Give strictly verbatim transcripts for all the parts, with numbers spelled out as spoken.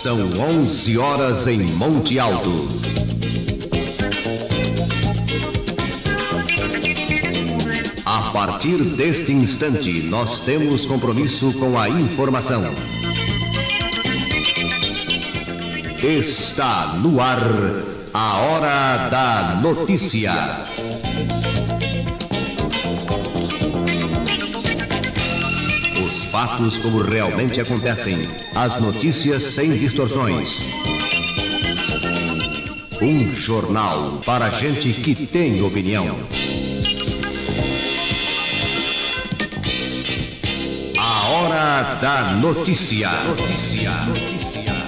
São onze horas em Monte Alto. A partir deste instante, nós temos compromisso com a informação. Está no ar a Hora da Notícia. Os fatos como realmente acontecem, as notícias sem distorções. Um jornal para gente que tem opinião. A Hora da Notícia. Notícia. Notícia.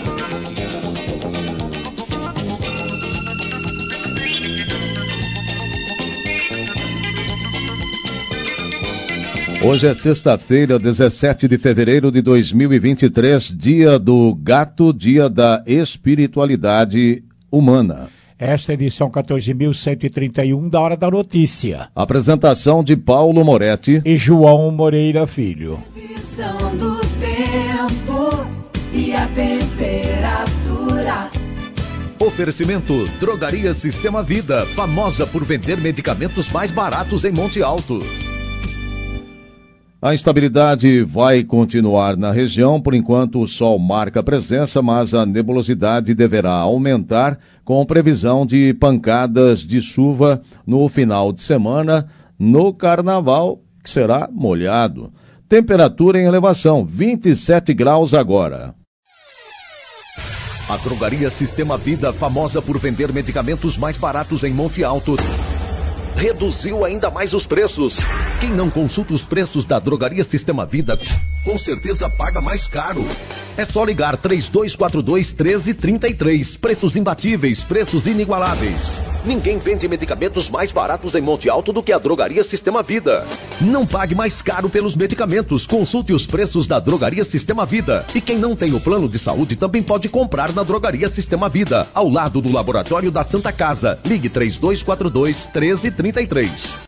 Hoje é sexta-feira, dezessete de fevereiro de dois mil e vinte e três, dia do gato, dia da espiritualidade humana. Esta é a edição quatorze mil cento e trinta e um da Hora da Notícia. Apresentação de Paulo Moretti e João Moreira Filho. Previsão do tempo e a temperatura. Oferecimento Drogaria Sistema Vida, famosa por vender medicamentos mais baratos em Monte Alto. A instabilidade vai continuar na região, por enquanto o sol marca presença, mas a nebulosidade deverá aumentar com previsão de pancadas de chuva no final de semana, no carnaval, que será molhado. Temperatura em elevação, vinte e sete graus agora. A Drogaria Sistema Vida, famosa por vender medicamentos mais baratos em Monte Alto, reduziu ainda mais os preços. Quem não consulta os preços da Drogaria Sistema Vida, com certeza paga mais caro. É só ligar três dois quatro dois, um três três três. Preços imbatíveis, preços inigualáveis. Ninguém vende medicamentos mais baratos em Monte Alto do que a Drogaria Sistema Vida. Não pague mais caro pelos medicamentos. Consulte os preços da Drogaria Sistema Vida. E quem não tem o plano de saúde também pode comprar na Drogaria Sistema Vida, ao lado do Laboratório da Santa Casa. Ligue três dois quatro dois, um três três três.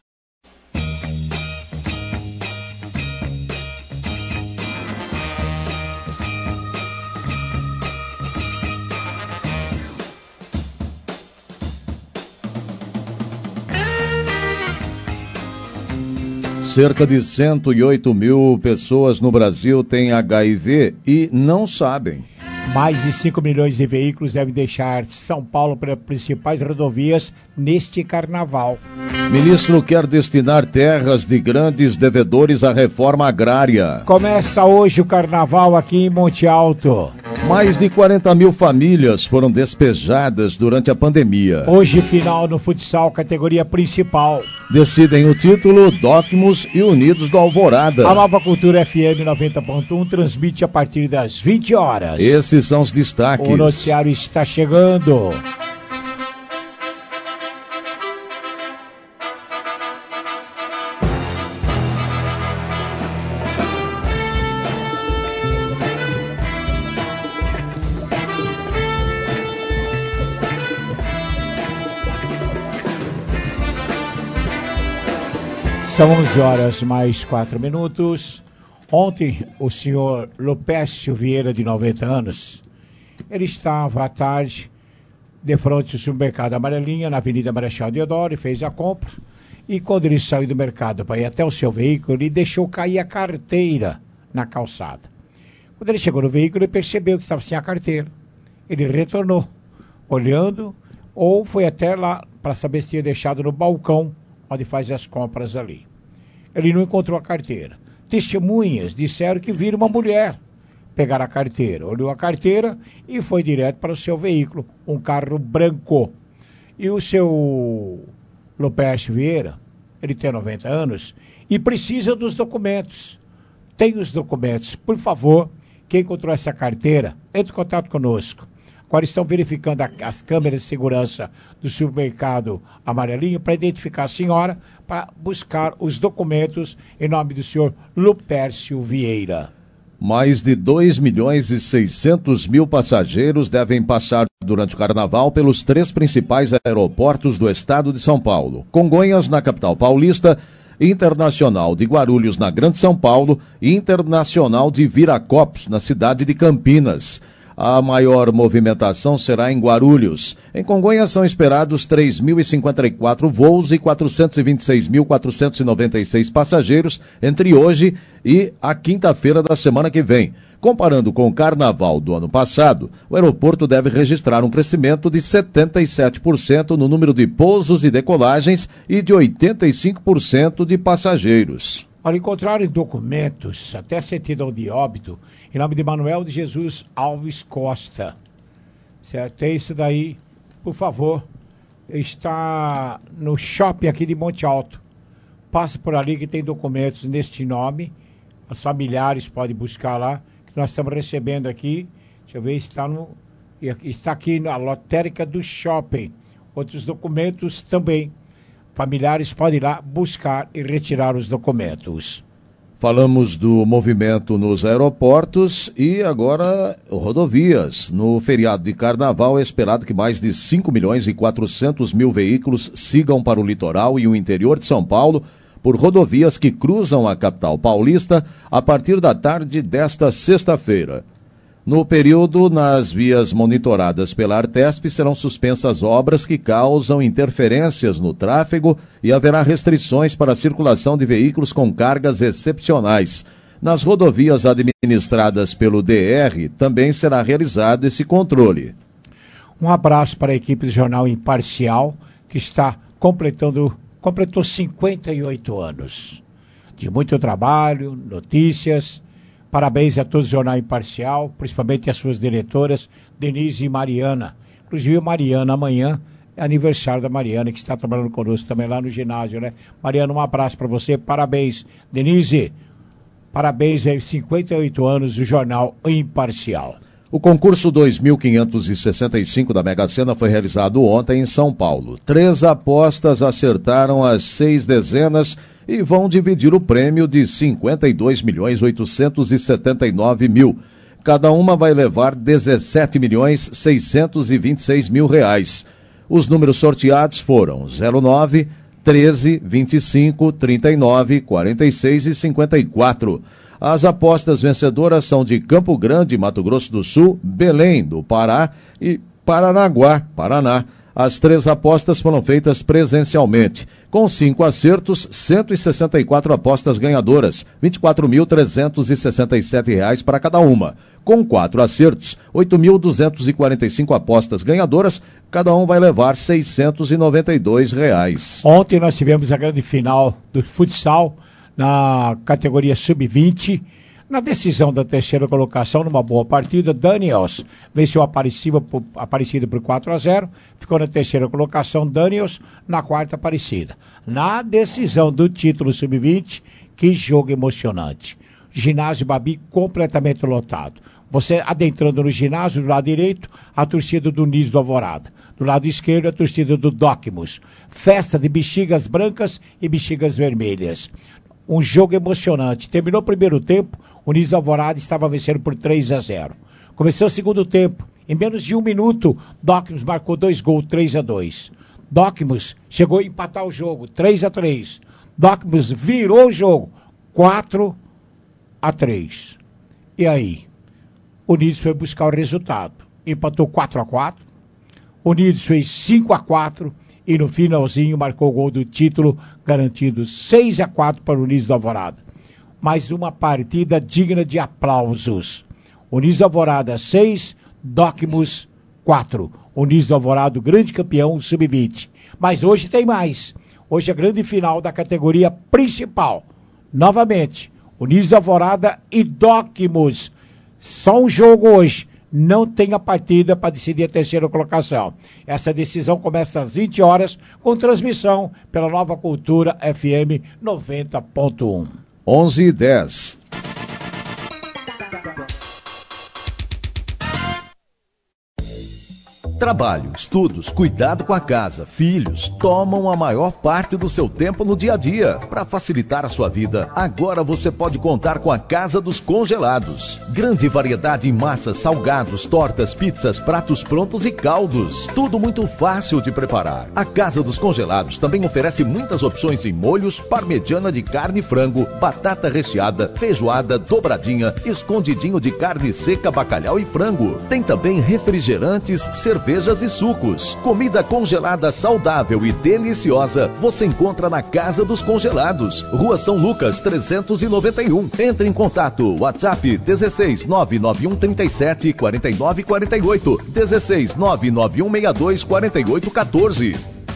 Cerca de cento e oito mil pessoas no Brasil têm H I V e não sabem. Mais de cinco milhões de veículos devem deixar São Paulo para principais rodovias neste carnaval. Ministro quer destinar terras de grandes devedores à reforma agrária. Começa hoje o carnaval aqui em Monte Alto. Mais de quarenta mil famílias foram despejadas durante a pandemia. Hoje final no futsal, categoria principal. Decidem o título Docmus e Unidos do Alvorada. A Nova Cultura F M noventa ponto um transmite a partir das vinte horas. Esses são os destaques. O noticiário está chegando. São onze horas mais quatro minutos. Ontem, o senhor Lopécio Vieira, de noventa anos, ele estava à tarde de frente ao supermercado Amarelinha, na Avenida Marechal Deodoro, e fez a compra. E quando ele saiu do mercado para ir até o seu veículo, ele deixou cair a carteira na calçada. Quando ele chegou no veículo, ele percebeu que estava sem a carteira. Ele retornou, olhando, ou foi até lá para saber se tinha deixado no balcão, onde faz as compras ali. Ele não encontrou a carteira. Testemunhas disseram que viram uma mulher pegar a carteira. Olhou a carteira e foi direto para o seu veículo, um carro branco. E o seu Lopécio Vieira, ele tem noventa anos e precisa dos documentos. Tem os documentos. Por favor, quem encontrou essa carteira, entre em contato conosco. Agora estão verificando a, as câmeras de segurança do supermercado Amarelinho para identificar a senhora, para buscar os documentos em nome do senhor Lopécio Vieira. Mais de dois milhões e seiscentos mil passageiros devem passar durante o carnaval pelos três principais aeroportos do estado de São Paulo: Congonhas, na capital paulista, Internacional de Guarulhos, na Grande São Paulo, e Internacional de Viracopos, na cidade de Campinas. A maior movimentação será em Guarulhos. Em Congonhas são esperados três mil e cinquenta e quatro voos e quatrocentos e vinte e seis mil, quatrocentos e noventa e seis passageiros entre hoje e a quinta-feira da semana que vem. Comparando com o carnaval do ano passado, o aeroporto deve registrar um crescimento de setenta e sete por cento no número de pousos e decolagens e de oitenta e cinco por cento de passageiros. Para encontrar documentos, até certidão de óbito, em nome de Manuel de Jesus Alves Costa. Certo? É isso daí, por favor, está no shopping aqui de Monte Alto. Passa por ali que tem documentos neste nome. Os familiares podem buscar lá, que nós estamos recebendo aqui. Deixa eu ver, está, no, está aqui na lotérica do shopping. Outros documentos também. Familiares podem ir lá buscar e retirar os documentos. Falamos do movimento nos aeroportos e agora rodovias. No feriado de carnaval é esperado que mais de cinco milhões e quatrocentos mil veículos sigam para o litoral e o interior de São Paulo por rodovias que cruzam a capital paulista a partir da tarde desta sexta-feira. No período, nas vias monitoradas pela Artesp, serão suspensas obras que causam interferências no tráfego e haverá restrições para a circulação de veículos com cargas excepcionais. Nas rodovias administradas pelo D R, também será realizado esse controle. Um abraço para a equipe do Jornal Imparcial, que está completando, completou cinquenta e oito anos. De muito trabalho, notícias. Parabéns a todos do Jornal Imparcial, principalmente as suas diretoras, Denise e Mariana. Inclusive, Mariana, amanhã é aniversário da Mariana, que está trabalhando conosco também lá no ginásio, né? Mariana, um abraço para você, parabéns. Denise, parabéns aí, cinquenta e oito anos do Jornal Imparcial. O concurso dois mil quinhentos e sessenta e cinco da Mega Sena foi realizado ontem em São Paulo. Três apostas acertaram as seis dezenas e vão dividir o prêmio de cinquenta e dois milhões oitocentos e setenta e nove mil. Cada uma vai levar dezessete milhões seiscentos e vinte e seis mil reais. Os números sorteados foram zero nove, treze, vinte e cinco, trinta e nove, quarenta e seis e cinquenta e quatro. As apostas vencedoras são de Campo Grande, Mato Grosso do Sul, Belém, do Pará e Paranaguá, Paraná. As três apostas foram feitas presencialmente. Com cinco acertos, cento e sessenta e quatro apostas ganhadoras, vinte e quatro mil trezentos e sessenta e sete reais para cada uma. Com quatro acertos, oito mil duzentos e quarenta e cinco apostas ganhadoras, cada um vai levar seiscentos e noventa e dois reais. Ontem nós tivemos a grande final do futsal na categoria sub vinte. Na decisão da terceira colocação, numa boa partida, Daniels venceu a Aparecida por, Aparecida por quatro a zero, ficou na terceira colocação, Daniels na quarta Aparecida. Na decisão do título sub vinte, que jogo emocionante. Ginásio Babi completamente lotado. Você adentrando no ginásio, do lado direito, a torcida do Nis do Alvorada. Do lado esquerdo, a torcida do Docmus. Festa de bexigas brancas e bexigas vermelhas. Um jogo emocionante. Terminou o primeiro tempo, o Nis do Alvorada estava vencendo por três a zero. Começou o segundo tempo. Em menos de um minuto, Docmus marcou dois gols, três a dois. Docmus chegou a empatar o jogo, três a três. Docmus virou o jogo, quatro a três. E aí? O Nis foi buscar o resultado. Empatou quatro a quatro. O Nis fez cinco a quatro. E no finalzinho marcou o gol do título, garantindo seis a quatro para o Nis do Alvorada. Mais uma partida digna de aplausos. O Nis do Alvorada seis, Docmus quatro. O Nis do Alvorada, o grande campeão sub vinte. Mas hoje tem mais. Hoje é a grande final da categoria principal. Novamente, o Nis do Alvorada e Docmus. Só um jogo hoje. Não tem a partida para decidir a terceira colocação. Essa decisão começa às vinte horas, com transmissão pela Nova Cultura F M noventa ponto um. onze e dez. Trabalho, estudos, cuidado com a casa, filhos, tomam a maior parte do seu tempo no dia a dia. Para facilitar a sua vida, agora você pode contar com a Casa dos Congelados. Grande variedade em massas, salgados, tortas, pizzas, pratos prontos e caldos. Tudo muito fácil de preparar. A Casa dos Congelados também oferece muitas opções em molhos, parmegiana de carne e frango, batata recheada, feijoada, dobradinha, escondidinho de carne seca, bacalhau e frango. Tem também refrigerantes, cervejas e sucos. Comida congelada saudável e deliciosa você encontra na Casa dos Congelados, Rua São Lucas trezentos e noventa e um. Entre em contato, WhatsApp dezesseis nove nove um trinta e sete quarenta e nove quarenta e oito, dezesseis nove nove um sessenta e dois quarenta e oito quatorze.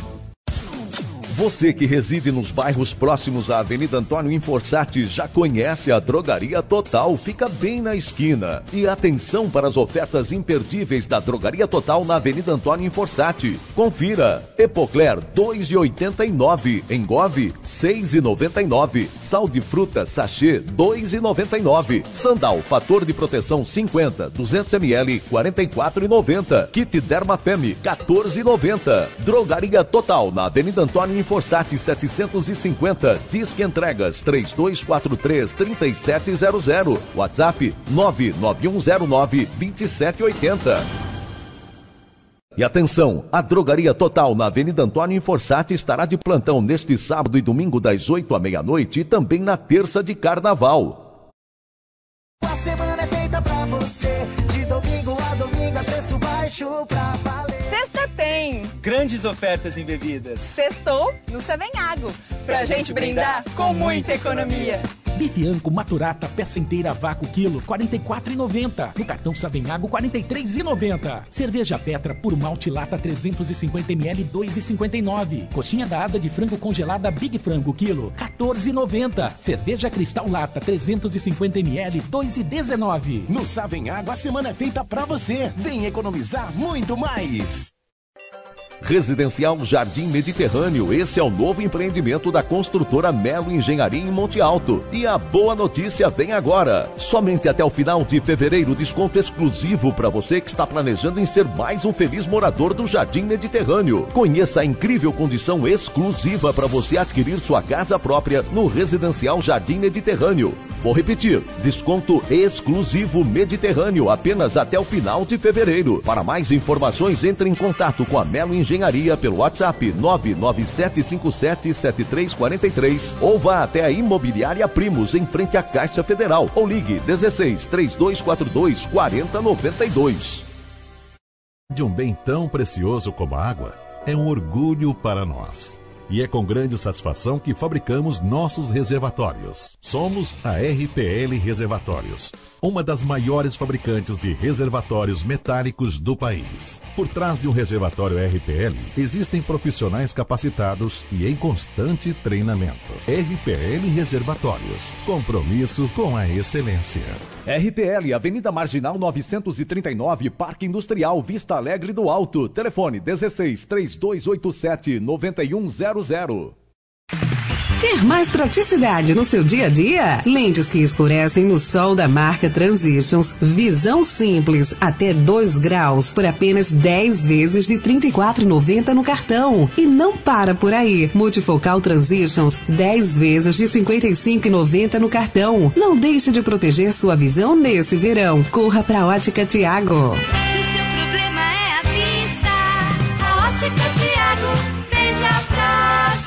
Você que reside nos bairros próximos à Avenida Antônio Inforsati já conhece a Drogaria Total, fica bem na esquina. E atenção para as ofertas imperdíveis da Drogaria Total na Avenida Antônio Inforsati. Confira: Epocler dois reais e oitenta e nove centavos, Engove seis reais e noventa e nove centavos, sal de fruta sachê dois reais e noventa e nove centavos, Sandal fator de proteção cinquenta, duzentos mililitros quarenta e quatro reais e noventa centavos, Kit Dermafeme quatorze reais e noventa centavos. Drogaria Total na Avenida Antônio Inforsati setecentos e cinquenta, Disque Entregas três dois quatro três, três sete zero zero, WhatsApp nove nove um zero nove, dois sete oito zero. E atenção, a Drogaria Total na Avenida Antônio Inforsati estará de plantão neste sábado e domingo das oito à meia-noite e também na terça de carnaval. A semana é feita pra você, de domingo a domingo a preço baixo pra valer. Sexta tem grandes ofertas em bebidas. Sextou no Savenhago, pra, pra gente brindar com muita economia. Bife Anco Maturata, peça inteira a vácuo quilo, quarenta e quatro reais e noventa centavos. No cartão Savenhago, quarenta e três reais e noventa centavos. Cerveja Petra por malte lata trezentos e cinquenta mililitros, dois reais e cinquenta e nove centavos. Coxinha da asa de frango congelada Big Frango quilo, quatorze reais e noventa centavos. Cerveja Cristal Lata trezentos e cinquenta mililitros, dois reais e dezenove centavos. No Savenhago, a semana é feita pra você. Vem economizar muito mais. Residencial Jardim Mediterrâneo, esse é o novo empreendimento da construtora Melo Engenharia em Monte Alto. E a boa notícia vem agora. Somente até o final de fevereiro, desconto exclusivo para você que está planejando em ser mais um feliz morador do Jardim Mediterrâneo. Conheça a incrível condição exclusiva para você adquirir sua casa própria no Residencial Jardim Mediterrâneo. Vou repetir, desconto exclusivo Mediterrâneo, apenas até o final de fevereiro. Para mais informações, entre em contato com a Melo Engenharia pelo WhatsApp nove nove sete cinco sete sete três quatro três ou vá até a Imobiliária Primos, em frente à Caixa Federal, ou ligue dezesseis, trinta e dois quarenta e dois, quarenta noventa e dois. De um bem tão precioso como a água, é um orgulho para nós. E é com grande satisfação que fabricamos nossos reservatórios. Somos a R P L Reservatórios, uma das maiores fabricantes de reservatórios metálicos do país. Por trás de um reservatório R P L, existem profissionais capacitados e em constante treinamento. R P L Reservatórios, compromisso com a excelência. R P L, Avenida Marginal novecentos e trinta e nove, Parque Industrial, Vista Alegre do Alto. Telefone dezesseis, trinta e dois oitenta e sete, noventa e um zero zero. Quer mais praticidade no seu dia a dia? Lentes que escurecem no sol da marca Transitions. Visão simples, até dois graus, por apenas dez vezes de trinta e quatro reais e noventa centavos no cartão. E não para por aí. Multifocal Transitions, dez vezes de cinquenta e cinco reais e noventa centavos no cartão. Não deixe de proteger sua visão nesse verão. Corra pra Ótica Tiago. Se seu problema é a vista, a Ótica Tiago vende a prazo.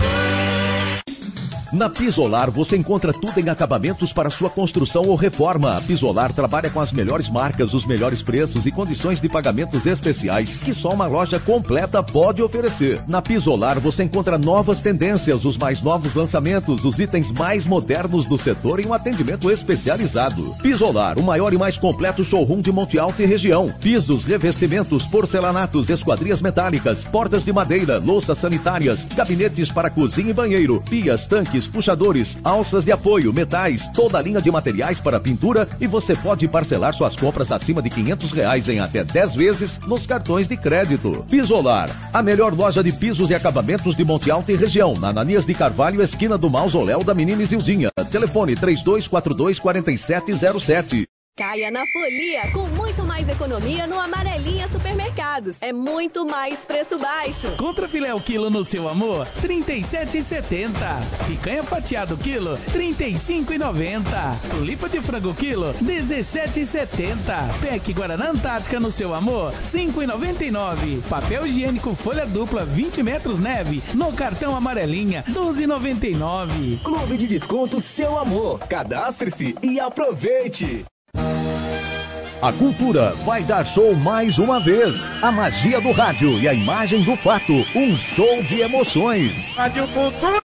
Na Pisolar você encontra tudo em acabamentos para sua construção ou reforma. A Pisolar trabalha com as melhores marcas, os melhores preços e condições de pagamentos especiais que só uma loja completa pode oferecer. Na Pisolar você encontra novas tendências, os mais novos lançamentos, os itens mais modernos do setor e um atendimento especializado. Pisolar, o maior e mais completo showroom de Monte Alto e região. Pisos, revestimentos, porcelanatos, esquadrias metálicas, portas de madeira, louças sanitárias, gabinetes para cozinha e banheiro, pias, tanques, puxadores, alças de apoio, metais, toda a linha de materiais para pintura, e você pode parcelar suas compras acima de quinhentos reais em até dez vezes nos cartões de crédito. Pisolar, a melhor loja de pisos e acabamentos de Monte Alto e região, na Ananias de Carvalho, esquina do Mausoléu da Menina Isildinha. Telefone trinta e dois quarenta e dois, quarenta e sete zero sete. Caia na folia com muito mais economia no Amarelinha Supermercados. É muito mais preço baixo. Contra filé o quilo no seu amor, trinta e sete reais e setenta centavos. Picanha fatiado quilo, trinta e cinco reais e noventa centavos. Tulipa de frango quilo, dezessete reais e setenta centavos. Pack Guaraná Antártica no seu amor, cinco reais e noventa e nove centavos. Papel higiênico folha dupla vinte metros neve no cartão Amarelinha, doze reais e noventa e nove centavos. Clube de desconto Seu Amor. Cadastre-se e aproveite. A Cultura vai dar show mais uma vez. A magia do rádio e a imagem do fato. Um show de emoções. Rádio Cultura.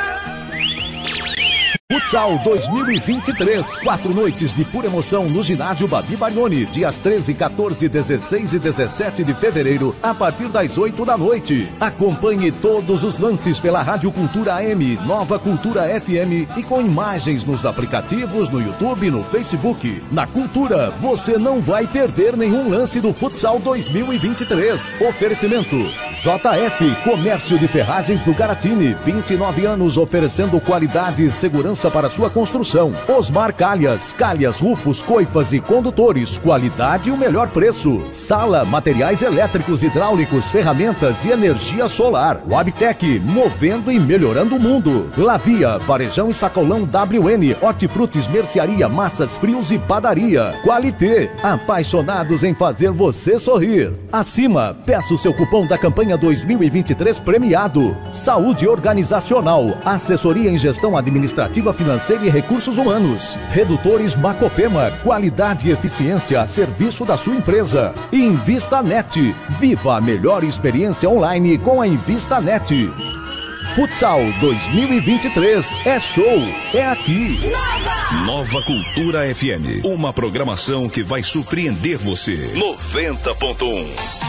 Futsal dois mil e vinte e três. Quatro noites de pura emoção no ginásio Babi Barioni. Dias treze, quatorze, dezesseis e dezessete de fevereiro, a partir das oito da noite. Acompanhe todos os lances pela Rádio Cultura A M, Nova Cultura F M e com imagens nos aplicativos, no YouTube e no Facebook. Na Cultura, você não vai perder nenhum lance do Futsal dois mil e vinte e três. Oferecimento J F, Comércio de Ferragens do Garatini. vinte e nove anos oferecendo qualidade e segurança para sua construção. Osmar Calhas, calhas, rufos, coifas e condutores, qualidade e o melhor preço. Sala, materiais elétricos, hidráulicos, ferramentas e energia solar. Wabtec, movendo e melhorando o mundo. Lavia, varejão e sacolão W N, hortifrutis, mercearia, massas, frios e padaria. Qualité, apaixonados em fazer você sorrir. Acima, peça o seu cupom da campanha dois mil e vinte e três premiado. Saúde organizacional, assessoria em gestão administrativa, financeira e recursos humanos. Redutores Macopema, qualidade e eficiência a serviço da sua empresa. InvistaNet, viva a melhor experiência online com a InvistaNet. Futsal dois mil e vinte e três é show, é aqui. Nova! Nova Cultura F M, uma programação que vai surpreender você. noventa ponto um.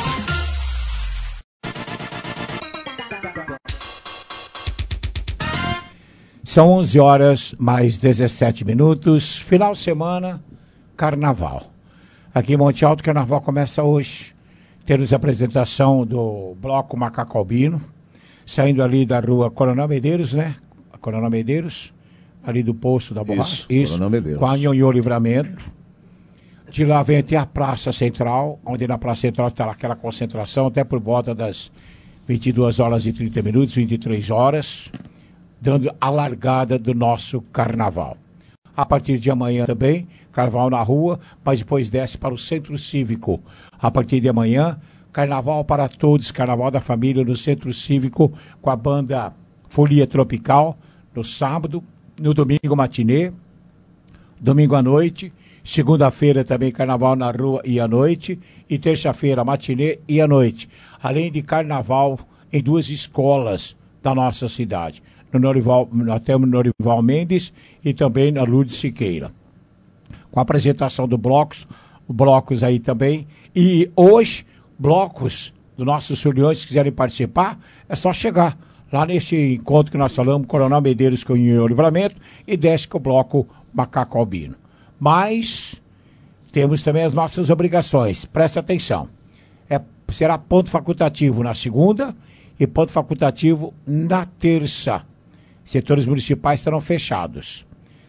São onze horas mais dezessete minutos, final de semana, carnaval. Aqui em Monte Alto, o carnaval começa hoje. Temos a apresentação do Bloco Macaco Albino, saindo ali da rua Coronel Medeiros, né? Coronel Medeiros, ali do Poço da Borracha. Isso, Coronel Medeiros. Com a Nhonhô Livramento. De lá vem até a Praça Central, onde na Praça Central está aquela concentração, até por volta das vinte e duas horas e trinta minutos, vinte e três horas. Dando a largada do nosso carnaval. A partir de amanhã também, carnaval na rua, mas depois desce para o Centro Cívico. A partir de amanhã, carnaval para todos, carnaval da família no Centro Cívico, com a banda Folia Tropical, no sábado, no domingo matinê, domingo à noite, segunda-feira também carnaval na rua e à noite, e terça-feira matinê e à noite. Além de carnaval em duas escolas da nossa cidade. No Norival, até no Norival Mendes e também na Lourdes Siqueira. Com a apresentação do blocos, blocos aí também. E hoje, blocos dos nossos foliões, se quiserem participar, é só chegar lá neste encontro que nós falamos, Coronel Medeiros com o Livramento, e desce com o bloco Macaco Albino. Mas temos também as nossas obrigações. Presta atenção. É, será ponto facultativo na segunda e ponto facultativo na terça. Setores municipais estarão fechados.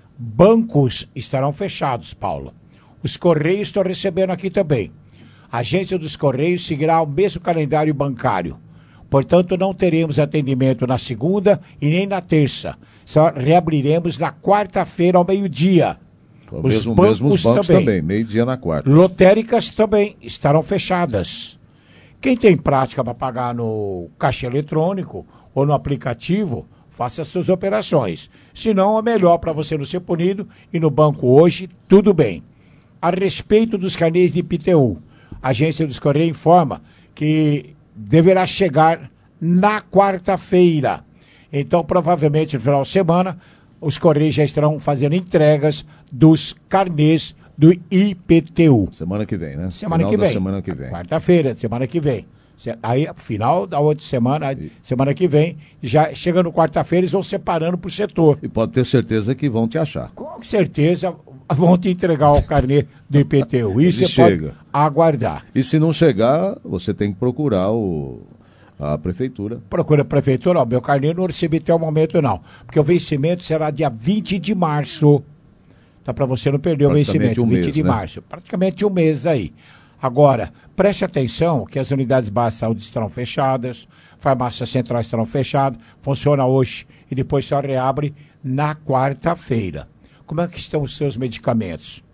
Bancos estarão fechados, Paula. Os Correios estão recebendo aqui também. A agência dos Correios seguirá o mesmo calendário bancário. Portanto, não teremos atendimento na segunda e nem na terça. Só reabriremos na quarta-feira ao meio-dia. Os mesmo, bancos, mesmo os bancos também, também meio-dia na quarta. Lotéricas também estarão fechadas. Quem tem prática para pagar no caixa eletrônico ou no aplicativo, faça suas operações. Se não, é melhor para você não ser punido e no banco hoje, tudo bem. A respeito dos carnês de I P T U, a Agência dos Correios informa que deverá chegar na quarta-feira. Então, provavelmente, no final de semana, os Correios já estarão fazendo entregas dos carnês do I P T U. Semana que vem, né? Semana que vem. Semana que vem. Quarta-feira, semana que vem. Aí, final da outra semana, semana que vem, já chega no quarta-feira, eles vão separando por setor. E pode ter certeza que vão te achar. Com certeza vão te entregar o carnê do I P T U. Isso você chega. Pode aguardar. E se não chegar, você tem que procurar o, a prefeitura. Procura a prefeitura, ó, meu carnê não recebi até o momento não. Porque o vencimento será dia vinte de março. Então, para você não perder o vencimento, um vinte mês, de né? março. Praticamente um mês aí. Agora, preste atenção que as unidades básicas de saúde estarão fechadas, farmácias centrais estarão fechadas, funciona hoje e depois só reabre na quarta-feira. Como é que estão os seus medicamentos?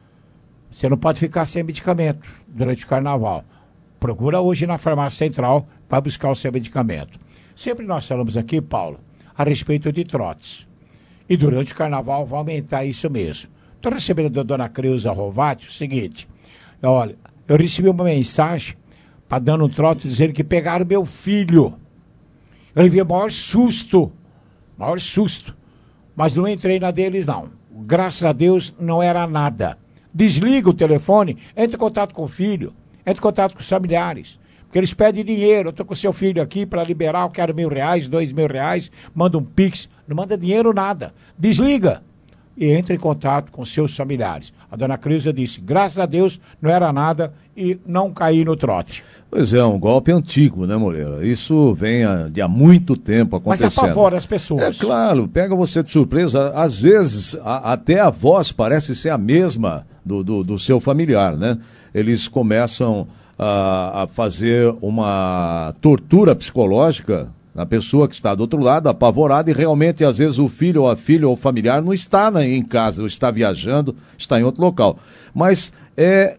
Você não pode ficar sem medicamento durante o carnaval. Procura hoje na farmácia central para buscar o seu medicamento. Sempre nós falamos aqui, Paulo, a respeito de trotes. E durante o carnaval vai aumentar isso mesmo. Estou recebendo da dona Creuza Rovati o seguinte, olha, eu recebi uma mensagem para dando um trote dizendo que pegaram meu filho. Eu levei o maior susto, maior susto, mas não entrei na deles não. Graças a Deus não era nada. Desliga o telefone, entre em contato com o filho, entre em contato com os familiares. Porque eles pedem dinheiro, eu estou com seu filho aqui para liberar, eu quero mil reais, dois mil reais, manda um pix, não manda dinheiro nada. Desliga e entre em contato com seus familiares. A dona Creuza disse, graças a Deus não era nada e não caí no trote. Pois é, um golpe antigo, né, Moreira? Isso vem há, de há muito tempo acontecendo. Mas apavora as pessoas. É claro, pega você de surpresa. Às vezes, a, até a voz parece ser a mesma do, do, do seu familiar, né? Eles começam a, a fazer uma tortura psicológica na pessoa que está do outro lado, apavorada, e realmente, às vezes, o filho ou a filha ou o familiar não está na, em casa, ou está viajando, está em outro local. Mas é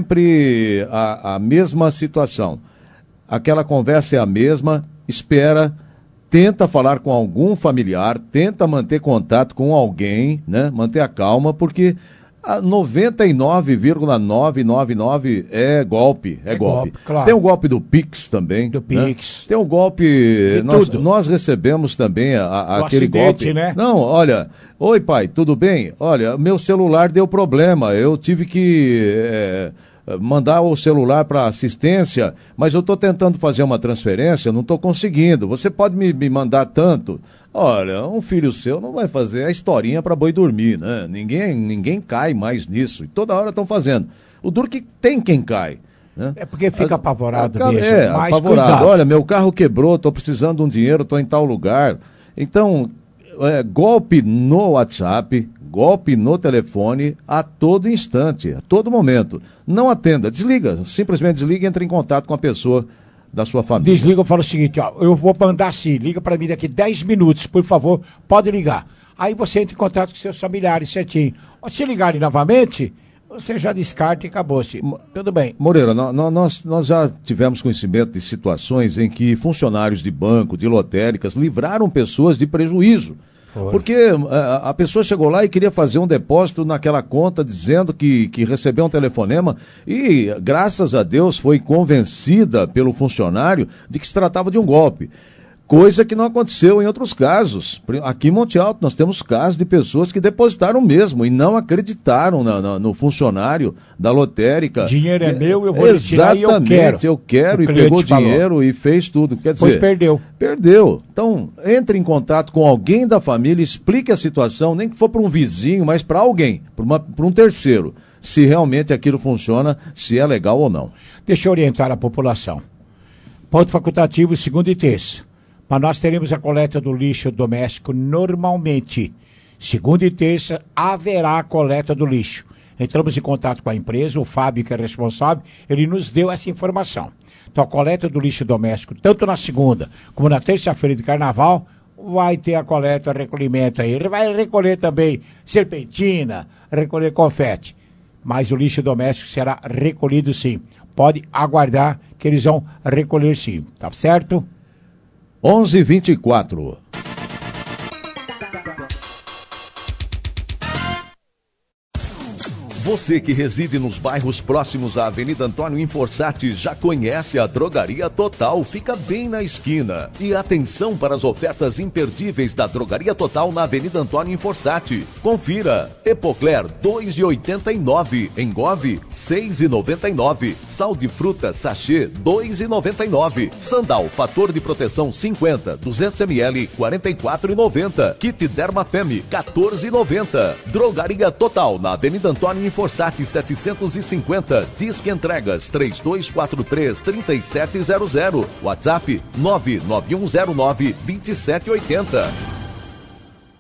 sempre a, a mesma situação. Aquela conversa é a mesma, espera, tenta falar com algum familiar, tenta manter contato com alguém, né? Manter a calma, porque a noventa e nove vírgula novecentos e noventa e nove é golpe, é, é golpe. golpe claro. Tem o golpe do Pix também. Do Pix. Né? Tem o golpe, nós, nós recebemos também a, a, aquele golpe. Né? Não, olha, oi pai, tudo bem? Olha, meu celular deu problema, eu tive que é, mandar o celular para assistência, mas eu estou tentando fazer uma transferência, não estou conseguindo, você pode me, me mandar tanto? Olha, um filho seu não vai fazer a historinha para boi dormir, né? Ninguém, ninguém cai mais nisso. E toda hora estão fazendo. O duro que tem quem cai. Né? É porque fica apavorado a, a, mesmo. É, mais apavorado. Cuidado. Olha, meu carro quebrou, estou precisando de um dinheiro, estou em tal lugar. Então, é, golpe no WhatsApp, golpe no telefone a todo instante, a todo momento. Não atenda, desliga. Simplesmente desliga e entra em contato com a pessoa da sua família. Desliga, eu falo o seguinte, ó, eu vou mandar assim, liga para mim daqui dez minutos, por favor, pode ligar. Aí você entra em contato com seus familiares certinho. Se ligarem novamente, você já descarta e acabou-se. Tudo bem. Moreira, nós, nós já tivemos conhecimento de situações em que funcionários de banco, de lotéricas, livraram pessoas de prejuízo. Foi. Porque a, a pessoa chegou lá e queria fazer um depósito naquela conta dizendo que, que recebeu um telefonema e, graças a Deus, foi convencida pelo funcionário de que se tratava de um golpe. Coisa que não aconteceu em outros casos. Aqui em Monte Alto nós temos casos de pessoas que depositaram mesmo e não acreditaram na, na, no funcionário da lotérica. Dinheiro é meu, eu vou retirar e eu quero. eu quero. E pegou dinheiro e fez tudo. Quer dizer, pois perdeu. Perdeu. Então, entre em contato com alguém da família, explique a situação, nem que for para um vizinho, mas para alguém, para um terceiro, se realmente aquilo funciona, se é legal ou não. Deixa eu orientar a população. Ponto facultativo, segunda e terça. Mas nós teremos a coleta do lixo doméstico normalmente. Segunda e terça haverá a coleta do lixo. Entramos em contato com a empresa, o Fábio, que é responsável, ele nos deu essa informação. Então a coleta do lixo doméstico, tanto na segunda como na terça-feira de carnaval, vai ter a coleta, recolhimento aí. Ele vai recolher também serpentina, recolher confete. Mas o lixo doméstico será recolhido sim. Pode aguardar que eles vão recolher sim. Tá certo? onze e vinte e quatro. Você que reside nos bairros próximos à Avenida Antônio Inforçati já conhece a Drogaria Total, fica bem na esquina. E atenção para as ofertas imperdíveis da Drogaria Total na Avenida Antônio Inforçati. Confira: Epocler dois reais e oitenta e nove, Engove seis reais e noventa e nove, Sal de fruta sachê dois reais e noventa e nove, Sandal fator de proteção cinquenta, duzentos mililitros quarenta e quatro reais e noventa, Kit Dermafem quatorze reais e noventa. Drogaria Total na Avenida Antônio Inforçati setecentos e cinquenta, Disque Entregas três dois quatro três, três sete zero zero, WhatsApp nove nove um zero nove, dois sete oito zero.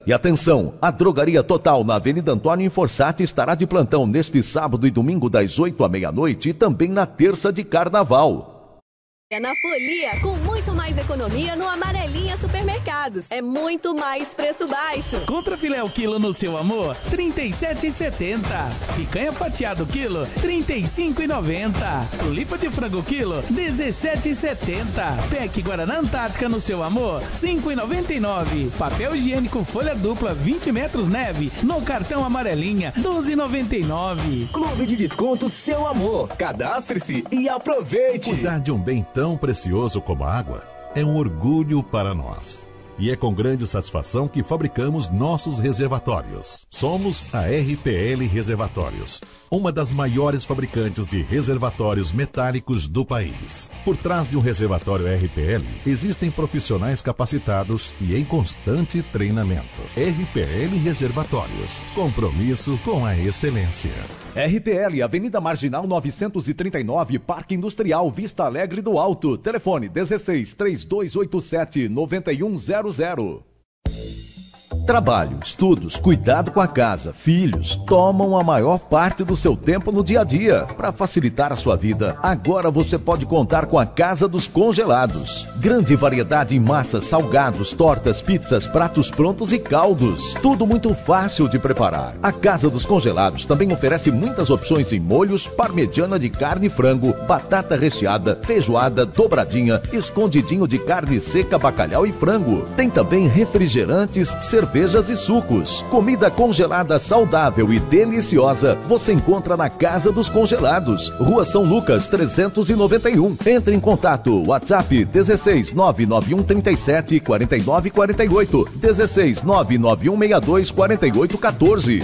E atenção, a Drogaria Total na Avenida Antônio Inforçati estará de plantão neste sábado e domingo das oito à meia-noite e também na terça de carnaval. É na Folia, com muito mais economia no Amarelinha Supermercados. É muito mais preço baixo. Contra filé o quilo no seu amor, trinta e sete reais e setenta centavos. Picanha fatiado quilo, trinta e cinco reais e noventa centavos. Tulipa de frango quilo, dezessete reais e setenta centavos. Pack Guaraná Antártica no seu amor, cinco reais e noventa e nove centavos. Papel higiênico folha dupla vinte metros neve no cartão Amarelinha, doze reais e noventa e nove centavos. Clube de Descontos Seu Amor. Cadastre-se e aproveite. Cuidar de um bem tão precioso como a água é um orgulho para nós. E é com grande satisfação que fabricamos nossos reservatórios. Somos a R P L Reservatórios, uma das maiores fabricantes de reservatórios metálicos do país. Por trás de um reservatório R P L, existem profissionais capacitados e em constante treinamento. R P L Reservatórios, compromisso com a excelência. R P L, Avenida Marginal novecentos e trinta e nove, Parque Industrial, Vista Alegre do Alto. Telefone dezesseis, três dois oito sete, nove um zero zero. Trabalho, estudos, cuidado com a casa, filhos, tomam a maior parte do seu tempo no dia a dia. Para facilitar a sua vida, agora você pode contar com a Casa dos Congelados. Grande variedade em massas, salgados, tortas, pizzas, pratos prontos e caldos. Tudo muito fácil de preparar. A Casa dos Congelados também oferece muitas opções em molhos, parmegiana de carne e frango, batata recheada, feijoada, dobradinha, escondidinho de carne seca, bacalhau e frango. Tem também refrigerantes, cerveja, cervejas e sucos. Comida congelada saudável e deliciosa você encontra na Casa dos Congelados, Rua São Lucas trezentos e noventa e um. Entre em contato, WhatsApp dezesseis, nove nove um trinta e sete, quarenta e nove quarenta e oito, dezesseis, nove nove um seis dois, quarenta e oito quatorze.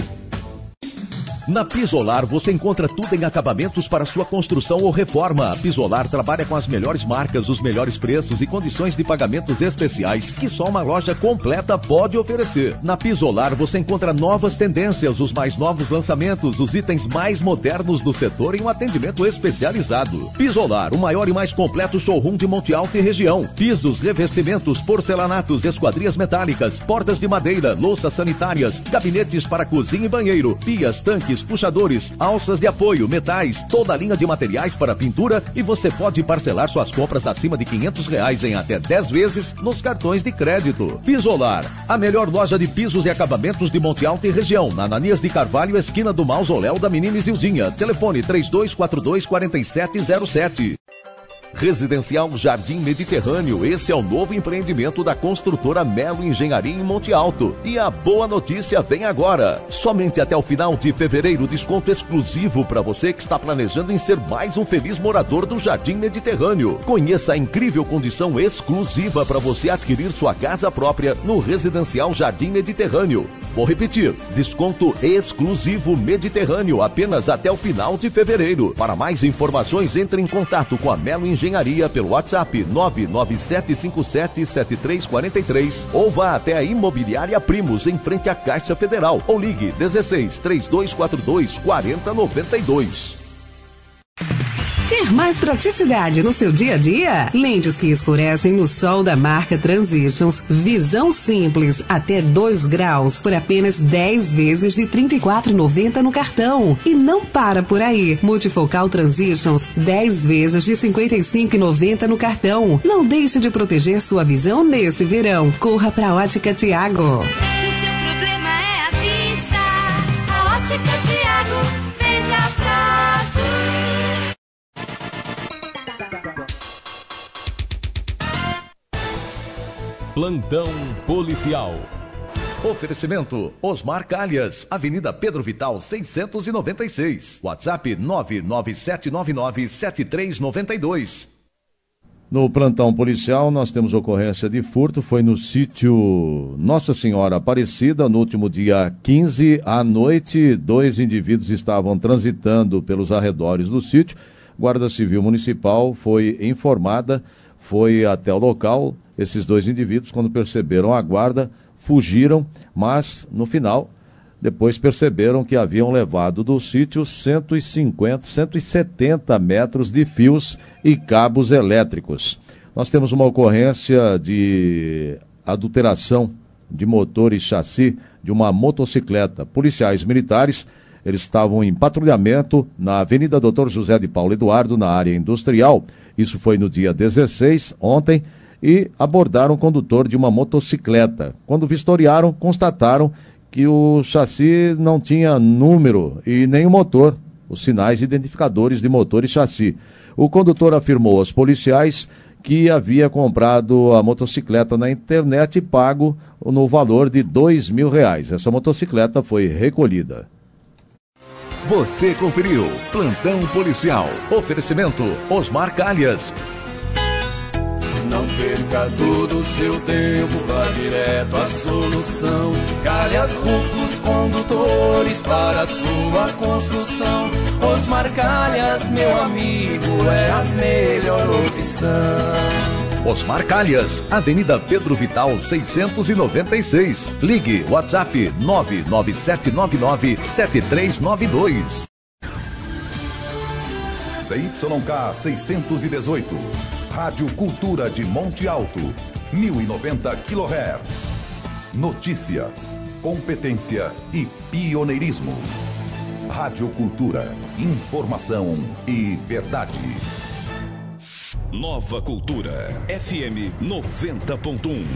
Na Pisolar você encontra tudo em acabamentos para sua construção ou reforma. A Pisolar trabalha com as melhores marcas, os melhores preços e condições de pagamentos especiais que só uma loja completa pode oferecer. Na Pisolar você encontra novas tendências, os mais novos lançamentos, os itens mais modernos do setor e um atendimento especializado. Pisolar, o maior e mais completo showroom de Monte Alto e região. Pisos, revestimentos, porcelanatos, esquadrias metálicas, portas de madeira, louças sanitárias, gabinetes para cozinha e banheiro, pias, tanques, puxadores, alças de apoio, metais, toda a linha de materiais para pintura e você pode parcelar suas compras acima de quinhentos reais em até dez vezes nos cartões de crédito. Pisolar, a melhor loja de pisos e acabamentos de Monte Alto e região, na Ananias de Carvalho, esquina do Mausoléu da Menina Isildinha. Telefone três dois quatro dois, quatro sete zero sete. Residencial Jardim Mediterrâneo, esse é o novo empreendimento da construtora Melo Engenharia em Monte Alto. E a boa notícia vem agora. Somente até o final de fevereiro, desconto exclusivo para você que está planejando em ser mais um feliz morador do Jardim Mediterrâneo. Conheça a incrível condição exclusiva para você adquirir sua casa própria no Residencial Jardim Mediterrâneo. Vou repetir, desconto exclusivo Mediterrâneo, apenas até o final de fevereiro. Para mais informações, entre em contato com a Melo Engenharia pelo WhatsApp nove nove sete cinco sete, sete três quatro três ou vá até a Imobiliária Primos, em frente à Caixa Federal, ou ligue dezesseis, três dois quatro dois, quatro zero nove dois. Quer mais praticidade no seu dia a dia? Lentes que escurecem no sol da marca Transitions. Visão simples, até dois graus, por apenas dez vezes de trinta e quatro reais e noventa centavos no cartão. E não para por aí. Multifocal Transitions, dez vezes de cinquenta e cinco reais e noventa centavos no cartão. Não deixe de proteger sua visão nesse verão. Corra pra Ótica Tiago. Se o seu problema é a vista, a Ótica Tiago vende a prazo. Plantão Policial. Oferecimento Osmar Calhas, Avenida Pedro Vital seiscentos e noventa e seis. WhatsApp nove nove sete nove nove, sete três nove dois. No plantão policial nós temos ocorrência de furto, foi no sítio Nossa Senhora Aparecida, no último dia quinze à noite. Dois indivíduos estavam transitando pelos arredores do sítio. Guarda Civil Municipal foi informada, foi até o local. Esses dois indivíduos, quando perceberam a guarda, fugiram, mas no final, depois perceberam que haviam levado do sítio cento e cinquenta, cento e setenta metros de fios e cabos elétricos. Nós temos uma ocorrência de adulteração de motor e chassi de uma motocicleta. Policiais militares, eles estavam em patrulhamento na Avenida doutor José de Paulo Eduardo, na área industrial. Isso foi no dia dezesseis, ontem, e abordaram o condutor de uma motocicleta. Quando vistoriaram, constataram que o chassi não tinha número e nem o motor, os sinais identificadores de motor e chassi. O condutor afirmou aos policiais que havia comprado a motocicleta na internet e pago no valor de dois mil reais. Essa motocicleta foi recolhida. Você conferiu Plantão Policial. Oferecimento Osmar Calhas. Não perca todo o seu tempo, vá direto à solução. Calhas Rufos Condutores para a sua construção. Osmar Calhas, meu amigo, é a melhor opção. Osmar Calhas, Avenida Pedro Vital seiscentos e noventa e seis. Ligue WhatsApp nove nove sete nove nove sete três nove dois. C Y K seiscentos e dezoito. Rádio Cultura de Monte Alto, mil e noventa quilohertz. Notícias, competência e pioneirismo. Rádio Cultura, informação e verdade. Nova Cultura, F M noventa ponto um.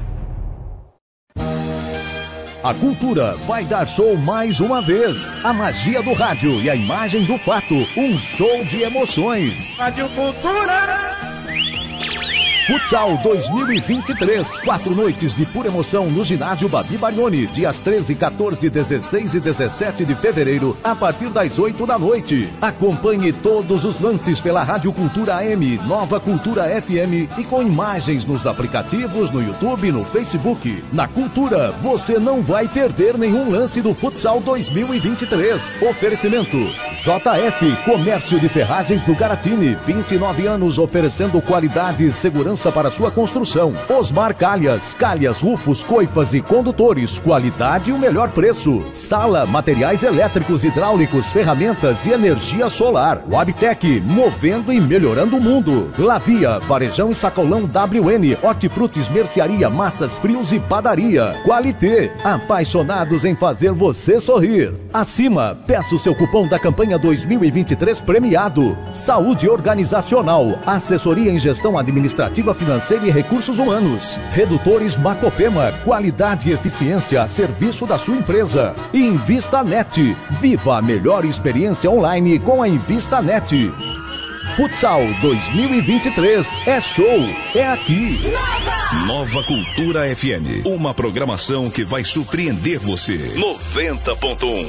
A Cultura vai dar show mais uma vez. A magia do rádio e a imagem do fato. Um show de emoções. Rádio Cultura! Futsal dois mil e vinte e três, quatro noites de pura emoção no ginásio Babi Barnoni, dias treze, quatorze, dezesseis e dezessete de fevereiro, a partir das oito da noite. Acompanhe todos os lances pela Rádio Cultura A M, Nova Cultura F M e com imagens nos aplicativos, no YouTube e no Facebook. Na Cultura, você não vai perder nenhum lance do Futsal dois mil e vinte e três. Oferecimento J F, Comércio de Ferragens do Garatini, vinte e nove anos oferecendo qualidade e segurança para sua construção. Osmar Calhas, Calhas, Rufos, Coifas e Condutores, qualidade e o melhor preço. Sala, materiais elétricos, hidráulicos, ferramentas e energia solar. Wabtec, movendo e melhorando o mundo. Lavia, varejão e sacolão W N, hortifrutis, mercearia, massas, frios e padaria. Qualité, apaixonados em fazer você sorrir. Acima, peça o seu cupom da campanha dois mil e vinte e três premiado. Saúde organizacional, assessoria em gestão administrativa, financeira e recursos humanos. Redutores Macopema, qualidade e eficiência a serviço da sua empresa. InvistaNet, viva a melhor experiência online com a InvistaNet. Futsal dois mil e vinte e três é show, é aqui. Nova! Nova Cultura F M, uma programação que vai surpreender você. noventa ponto um.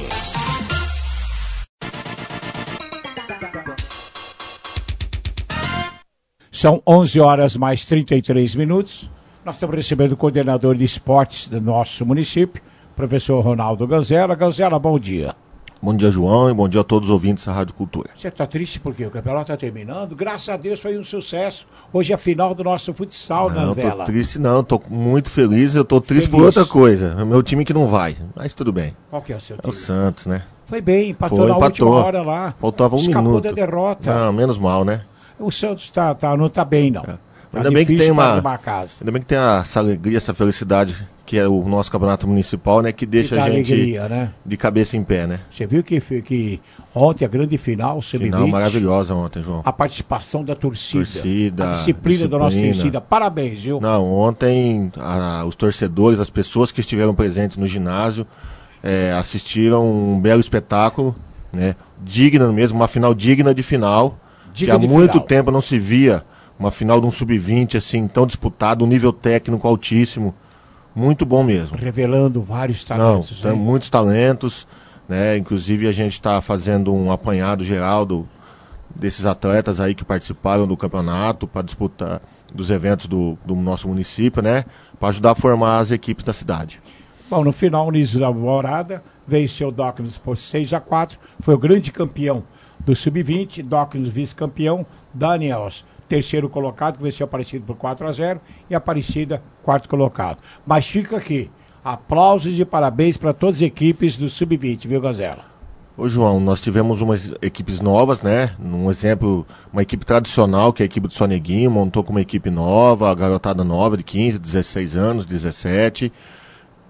São onze horas mais trinta e três minutos. Nós estamos recebendo o coordenador de esportes do nosso município, professor Ronaldo Ganzella. Ganzella, bom dia. Bom dia, João, e bom dia a todos os ouvintes da Rádio Cultura. Você está triste porque o campeonato está terminando? Graças a Deus foi um sucesso. Hoje é a final do nosso futsal, Não, Ganzella. Não, tô triste não, estou muito feliz. Eu estou triste Feliz. por outra coisa. É o meu time que não vai, mas tudo bem. Qual que é o seu É time? o Santos, né? Foi bem, empatou Foi, na empatou. última hora lá. Faltava um Escapou minuto. da derrota. Não, menos mal, né? O Santos tá, tá, não está bem, não. É. Tá Ainda bem que tem para uma, arrumar a casa. ainda bem que tem essa alegria, essa felicidade que é o nosso campeonato municipal, né? Que deixa Que dá a gente alegria, né? de cabeça em pé, né? Você viu que, que ontem a grande final, o sub vinte, Final maravilhosa ontem, João. a participação da torcida, Torcida, a disciplina, da nossa disciplina. torcida. Parabéns, viu? Não, ontem a- os torcedores, as pessoas que estiveram presentes no ginásio é, assistiram um belo espetáculo, né? Digna mesmo, uma final digna de final. Digna que há de muito final. tempo não se via uma final de um sub vinte assim, tão disputado, um nível técnico altíssimo. Muito bom mesmo. Revelando vários Não, talentos. tem né? muitos talentos, né? Inclusive a gente está fazendo um apanhado geral do, desses atletas aí que participaram do campeonato para disputar dos eventos do, do nosso município, né? Para ajudar a formar as equipes da cidade. Bom, no final, o Niso da Alvorada venceu o Dócrates por seis a quatro, foi o grande campeão do sub vinte, Dócrates vice-campeão, Daniels terceiro colocado, que venceu a Aparecida por quatro a zero, e a Aparecida quarto colocado. Mas fica aqui, aplausos e parabéns para todas as equipes do sub vinte, viu, Ganzella? Ô João, nós tivemos umas equipes novas, né? Um exemplo, uma equipe tradicional, que é a equipe do Soneguinho, montou com uma equipe nova, a garotada nova de quinze, dezesseis anos, dezessete.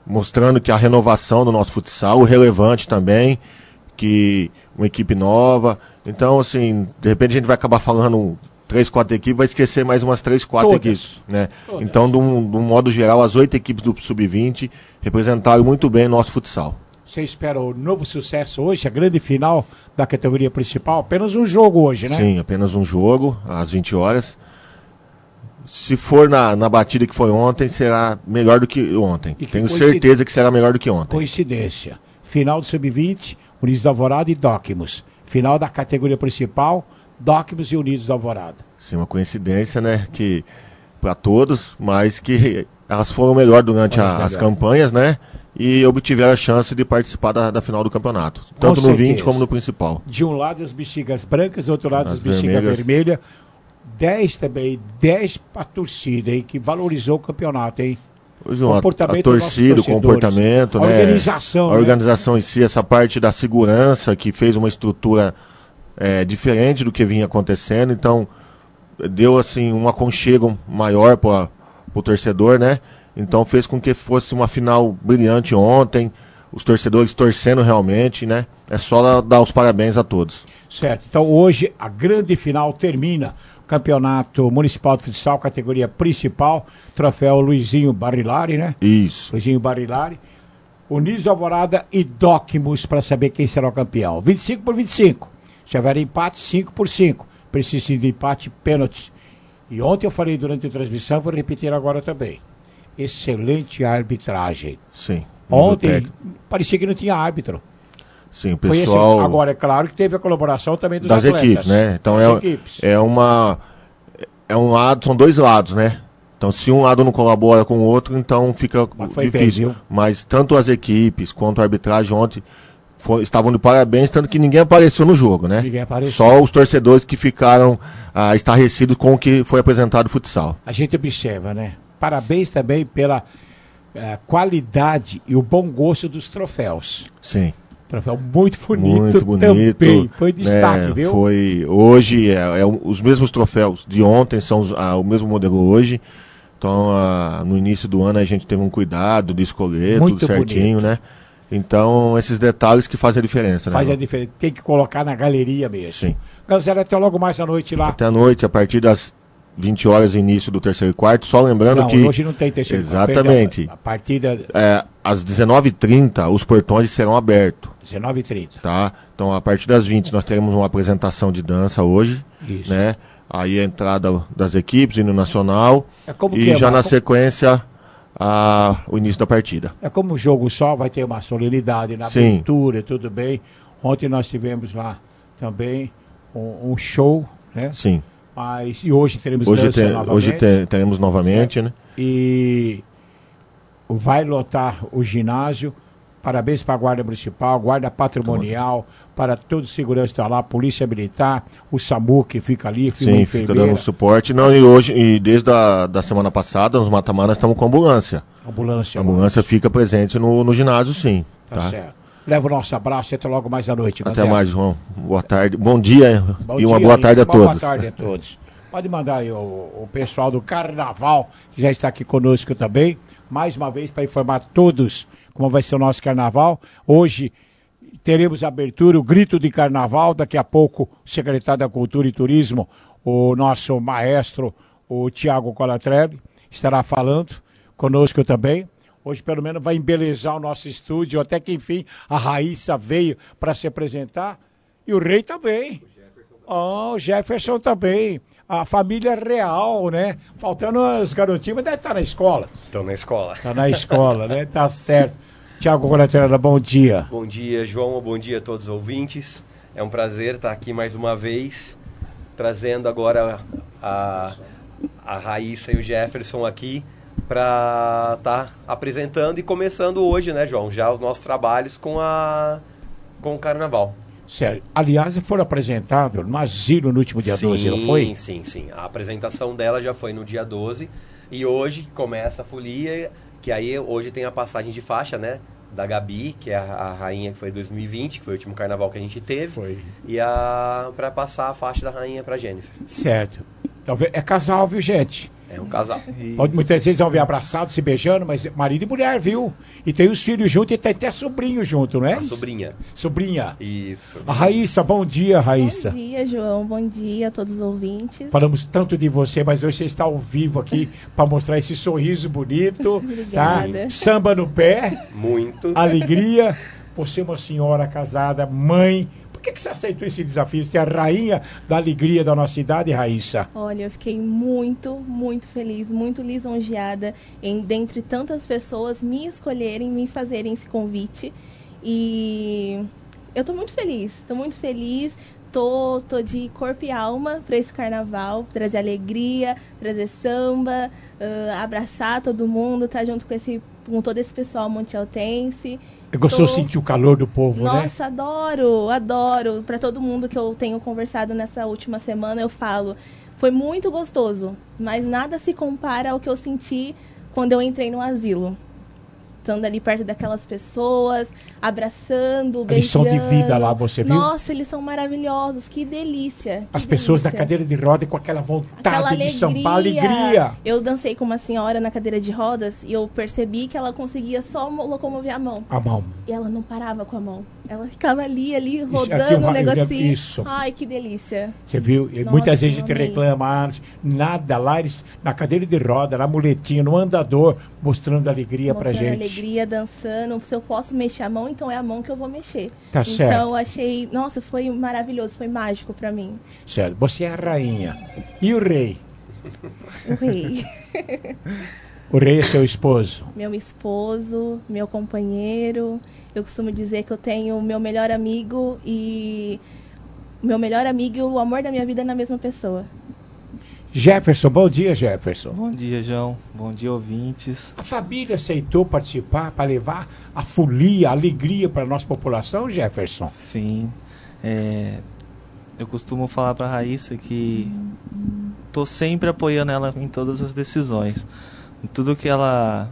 mostrando que a renovação do nosso futsal, o relevante também, que uma equipe nova. Então, assim, de repente a gente vai acabar falando três, quatro equipes, vai esquecer mais umas três, quatro Todas. equipes, né? Então, de um, de um modo geral, as oito equipes do sub vinte representaram muito bem o nosso futsal. Você espera o novo sucesso hoje, a grande final da categoria principal? Apenas um jogo hoje, né? Sim, apenas um jogo, às vinte horas. Se for na, na batida que foi ontem, será melhor do que ontem. que Tenho coincid- certeza que será melhor do que ontem. Coincidência. Final do sub vinte, Unidos da Alvorada e Docmus. Final da categoria principal, Docmus e Unidos da Alvorada. Sim, uma coincidência, né? Que para todos, mas que elas foram melhor durante Foram a- as melhor. campanhas, né? E obtiveram a chance de participar da, da final do campeonato. Tanto Com no vinte certeza. como no principal. De um lado as bexigas brancas, do outro lado as, As bexigas vermelhas. vermelhas. dez também, dez para torcida, hein? Que valorizou o campeonato, hein? Pois é, a, a Comportamento dos nossos torcida, o torcedores. comportamento, A né? organização, A né? organização em si, essa parte da segurança que fez uma estrutura é, diferente do que vinha acontecendo. Então, deu assim um aconchego maior para o torcedor, né? Então fez com que fosse uma final brilhante ontem, os torcedores torcendo realmente, né? É só dar os parabéns a todos. Certo. Então hoje a grande final termina. Campeonato Municipal de Futsal, categoria principal, troféu Luizinho Barilari, né? Isso. Luizinho Barilari. Unidos da Alvorada e Docmus para saber quem será o campeão. vinte e cinco por vinte e cinco. Se houver empate, cinco por cinco. Precisa de empate, pênalti. E ontem eu falei durante a transmissão, vou repetir agora também. Excelente arbitragem. Sim. Ontem técnico. parecia que não tinha árbitro. Sim, o Foi esse- pessoal agora, é claro que teve a colaboração também dos das atletas. equipes, né? Então Das é, equipes. é uma é um lado, são dois lados, né? Então se um lado não colabora com o outro, então fica Mas foi bem, difícil. viu? Mas tanto as equipes quanto a arbitragem ontem foi- estavam de parabéns, tanto que ninguém apareceu no jogo, né? Ninguém apareceu. Só os torcedores que ficaram ah, estarrecidos com o que foi apresentado no futsal. A gente observa, né? Parabéns também pela eh, qualidade e o bom gosto dos troféus. Sim. Troféu muito bonito, Muito bonito. também. Foi destaque, né? viu? Foi hoje, é, é o- os mesmos troféus de ontem são os- ah, o mesmo modelo hoje. Então, ah, no início do ano a gente teve um cuidado de escolher Muito tudo certinho, bonito. né? Então, esses detalhes que fazem a diferença, né? Faz a diferença. Tem que colocar na galeria mesmo. Sim. Galera, até logo mais à noite lá. Até a noite, a partir das vinte horas, início do terceiro e quarto. Só lembrando Não, que. hoje não tem terceiro e quarto, Exatamente. perdão, a partida É, às dezenove e trinta, os portões serão abertos. dezenove e trinta. Tá? Então, a partir das vinte, nós teremos uma apresentação de dança hoje. Isso. Né? Aí a entrada das equipes, hino nacional. É como e que é, já na Marco? sequência, a, o início da partida. É como o jogo só vai ter uma solenidade na Sim. abertura, tudo bem. Ontem nós tivemos lá também um, um show, né? Sim. Mas, e hoje teremos Hoje, dança te- novamente. hoje te- teremos novamente, né? E vai lotar o ginásio. Parabéns para a Guarda Municipal, Guarda Patrimonial, para todo o segurança que está lá, Polícia Militar, o SAMU que fica ali, fica uma Sim, fica enfermeira, dando suporte. Não, e hoje, e desde a da semana passada, nos Matamaras estamos com ambulância. ambulância. A ambulância fica presente no, no ginásio, sim. Tá, Tá? certo. Leva o nosso abraço e até logo mais à noite. Até Marcelo. mais, João. Boa tarde. Bom dia Bom e uma dia boa aí, tarde a uma todos. Boa tarde a todos. Pode mandar aí o, o pessoal do Carnaval, que já está aqui conosco também, mais uma vez para informar todos como vai ser o nosso Carnaval. Hoje teremos a abertura, o grito de Carnaval, daqui a pouco o secretário da Cultura e Turismo, o nosso maestro, o Tiago Colatrelli, estará falando conosco também. Hoje, pelo menos, vai embelezar o nosso estúdio, até que, enfim, a Raíssa veio para se apresentar. E o Rei também. Oh, o Jefferson também. A família real, né? Faltando as garotinhas, mas deve estar na escola. Estão na escola. Está na escola, né? Tá certo. Tiago Colatrelli, bom dia. Bom dia, João. Bom dia a todos os ouvintes. É um prazer estar aqui mais uma vez, trazendo agora a, a Raíssa e o Jefferson aqui para estar tá apresentando e começando hoje, né, João? Já os nossos trabalhos com, a, com o Carnaval. Sério. Aliás, foram apresentados no asilo no último dia sim, doze, não foi? Sim, sim, sim. A apresentação dela já foi no dia doze e hoje começa a folia, que aí hoje tem a passagem de faixa, né? Da Gabi, que é a, a rainha que foi dois mil e vinte, que foi o último carnaval que a gente teve. Foi. E a para passar a faixa da rainha para Jennifer. Certo. Então, é casal, viu, gente? É um casal. Pode, muitas vezes vão ver abraçados, se beijando, mas marido e mulher, viu? E tem os filhos juntos e tem até sobrinho junto, não é? A sobrinha. Sobrinha. Isso. A Raíssa, bom dia, Raíssa. Bom dia, João. Bom dia a todos os ouvintes. Falamos tanto de você, mas hoje você está ao vivo aqui para mostrar esse sorriso bonito. Obrigada. Tá? Samba no pé. Muito. Alegria. Você é uma senhora casada, mãe. Por que, que você aceitou esse desafio? Você é a rainha da alegria da nossa cidade, Raíssa. Olha, eu fiquei muito, muito feliz, muito lisonjeada em, dentre tantas pessoas, me escolherem, me fazerem esse convite. E eu tô muito feliz, tô muito feliz. Tô, tô de corpo e alma para esse carnaval, trazer alegria, trazer samba, uh, abraçar todo mundo, estar tá junto com, esse, com todo esse pessoal montialtense. Gostou Tô... de sentir o calor do povo, Nossa, né? Nossa, adoro, adoro. Para todo mundo que eu tenho conversado nessa última semana, eu falo, foi muito gostoso, mas nada se compara ao que eu senti quando eu entrei no asilo. Estando ali perto daquelas pessoas, abraçando, beijando. Eles são de vida lá, você viu? Nossa, eles são maravilhosos, que delícia. Que As pessoas delícia. na cadeira de roda com aquela vontade aquela de alegria. sambar, alegria. Eu dancei com uma senhora na cadeira de rodas e eu percebi que ela conseguia só locomover a mão. A mão. E ela não parava com a mão. Ela ficava ali, ali, Isso, rodando o um negocinho. Isso. Ai, que delícia. Você viu? E Nossa, muitas vezes a eu gente amei. reclama, ah, nada lá, eles, na cadeira de roda, na muletinha, no andador, mostrando alegria Mostrando pra gente. alegria, dançando. Se eu posso mexer a mão, então é a mão que eu vou mexer. Tá então certo. eu achei, nossa, foi maravilhoso, foi mágico pra mim. Certo. Você é a rainha. E o rei? O rei. O rei é seu esposo. Meu esposo, meu companheiro. Eu costumo dizer que eu tenho o meu melhor amigo e meu melhor amigo e o amor da minha vida na mesma pessoa. Jefferson, bom dia, Jefferson. Bom dia, João. Bom dia, ouvintes. A família aceitou participar para levar a folia, a alegria para a nossa população, Jefferson? Sim. É, eu costumo falar para a Raíssa que tô sempre apoiando ela em todas as decisões. Em tudo que ela...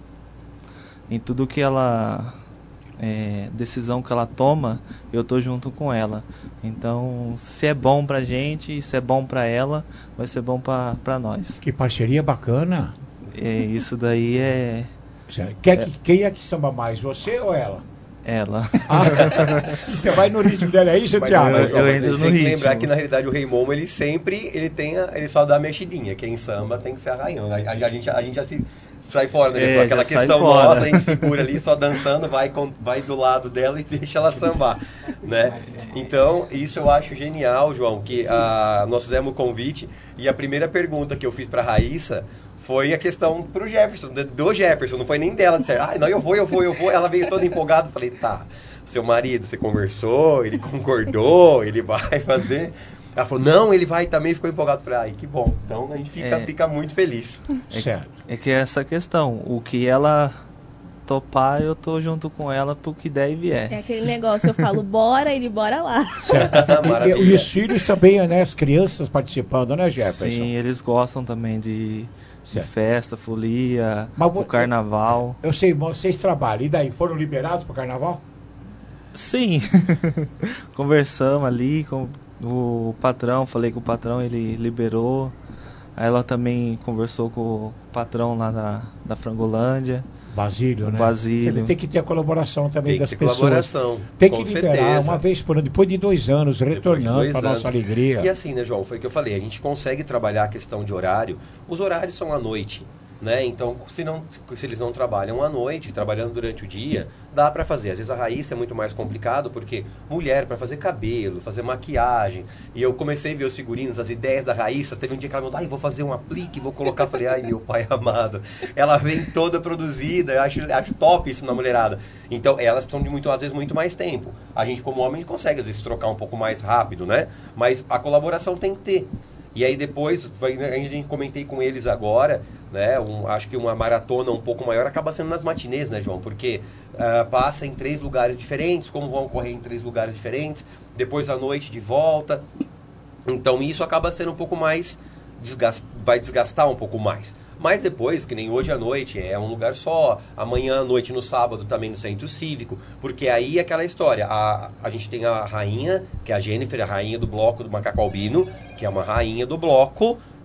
Em tudo que ela... É, decisão que ela toma, eu tô junto com ela. Então, se é bom pra gente, se é bom pra ela, vai ser bom pra, pra nós. Que parceria bacana. É, isso daí é... Quem é, que, quem é que samba mais, você ou ela? Ela. Ah, e você vai no ritmo dela, é isso, Mas, Thiago? mas, João, eu mas entro tem no que ritmo. lembrar que na realidade o Rei Momo, ele sempre, ele tem a, ele só dá a mexidinha. Quem samba tem que ser a rainha. A, a, a, gente, a gente já se sai fora, né? É, Aquela já sai questão fora. nossa, a gente segura ali só dançando, vai, com, vai do lado dela e deixa ela sambar, né? Então, isso eu acho genial, João, que a, nós fizemos o convite e a primeira pergunta que eu fiz pra Raíssa foi a questão pro Jefferson, do Jefferson, não foi nem dela. Disse, ah, não, eu vou, eu vou, eu vou. Ela veio toda empolgada, eu falei, tá, seu marido, você conversou, ele concordou, ele vai fazer... Ela falou, não, ele vai também, ficou empolgado. Falei, ai, que bom. Então a gente fica, É. fica muito feliz. É, é que é essa questão, o que ela topar, eu tô junto com ela pro que der e vier. É aquele negócio, eu falo, bora, ele bora lá. E, e os filhos também, né? As crianças participando, né, Jefferson? Sim, eles gostam também de, de festa, folia, Mas vo- o carnaval. Eu sei, vocês trabalham. E daí, foram liberados para o carnaval? Sim, conversamos ali com o patrão, falei com o patrão, ele liberou. Aí ela também conversou com o patrão lá da, da Frangolândia. Basílio, o né? Basílio. Você tem que ter a colaboração também Tem das que ter pessoas. colaboração, Tem com que liberar certeza. uma vez por ano, depois de dois anos, retornando Dois para anos. nossa alegria. E assim, né, João, foi o que eu falei, a gente consegue trabalhar a questão de horário, os horários são à noite, né? Então, se, não, se eles não trabalham à noite, trabalhando durante o dia, dá pra fazer. Às vezes a Raíssa é muito mais complicado, porque mulher, pra fazer cabelo, fazer maquiagem, e eu comecei a ver os figurinos, as ideias da Raíssa, teve um dia que ela mandou, ai, vou fazer um aplique, vou colocar, falei, ai, meu pai amado, ela vem toda produzida, eu acho, acho top isso na mulherada. Então, elas precisam de, muito, às vezes, muito mais tempo. A gente, como homem, consegue, às vezes, trocar um pouco mais rápido, né? Mas a colaboração tem que ter. E aí depois, vai, a gente comentei com eles agora, né, um, acho que uma maratona um pouco maior acaba sendo nas matinês, né, João? Porque uh, passa em três lugares diferentes, como vão ocorrer em três lugares diferentes, depois à noite de volta. Então isso acaba sendo um pouco mais, desgast, vai desgastar um pouco mais. Mas depois, que nem hoje à noite, é um lugar só, amanhã à noite no sábado também no Centro Cívico, porque aí é aquela história, a, a gente tem a rainha, que é a Jennifer, a rainha do bloco do Macaco Albino, que é uma rainha do bloco,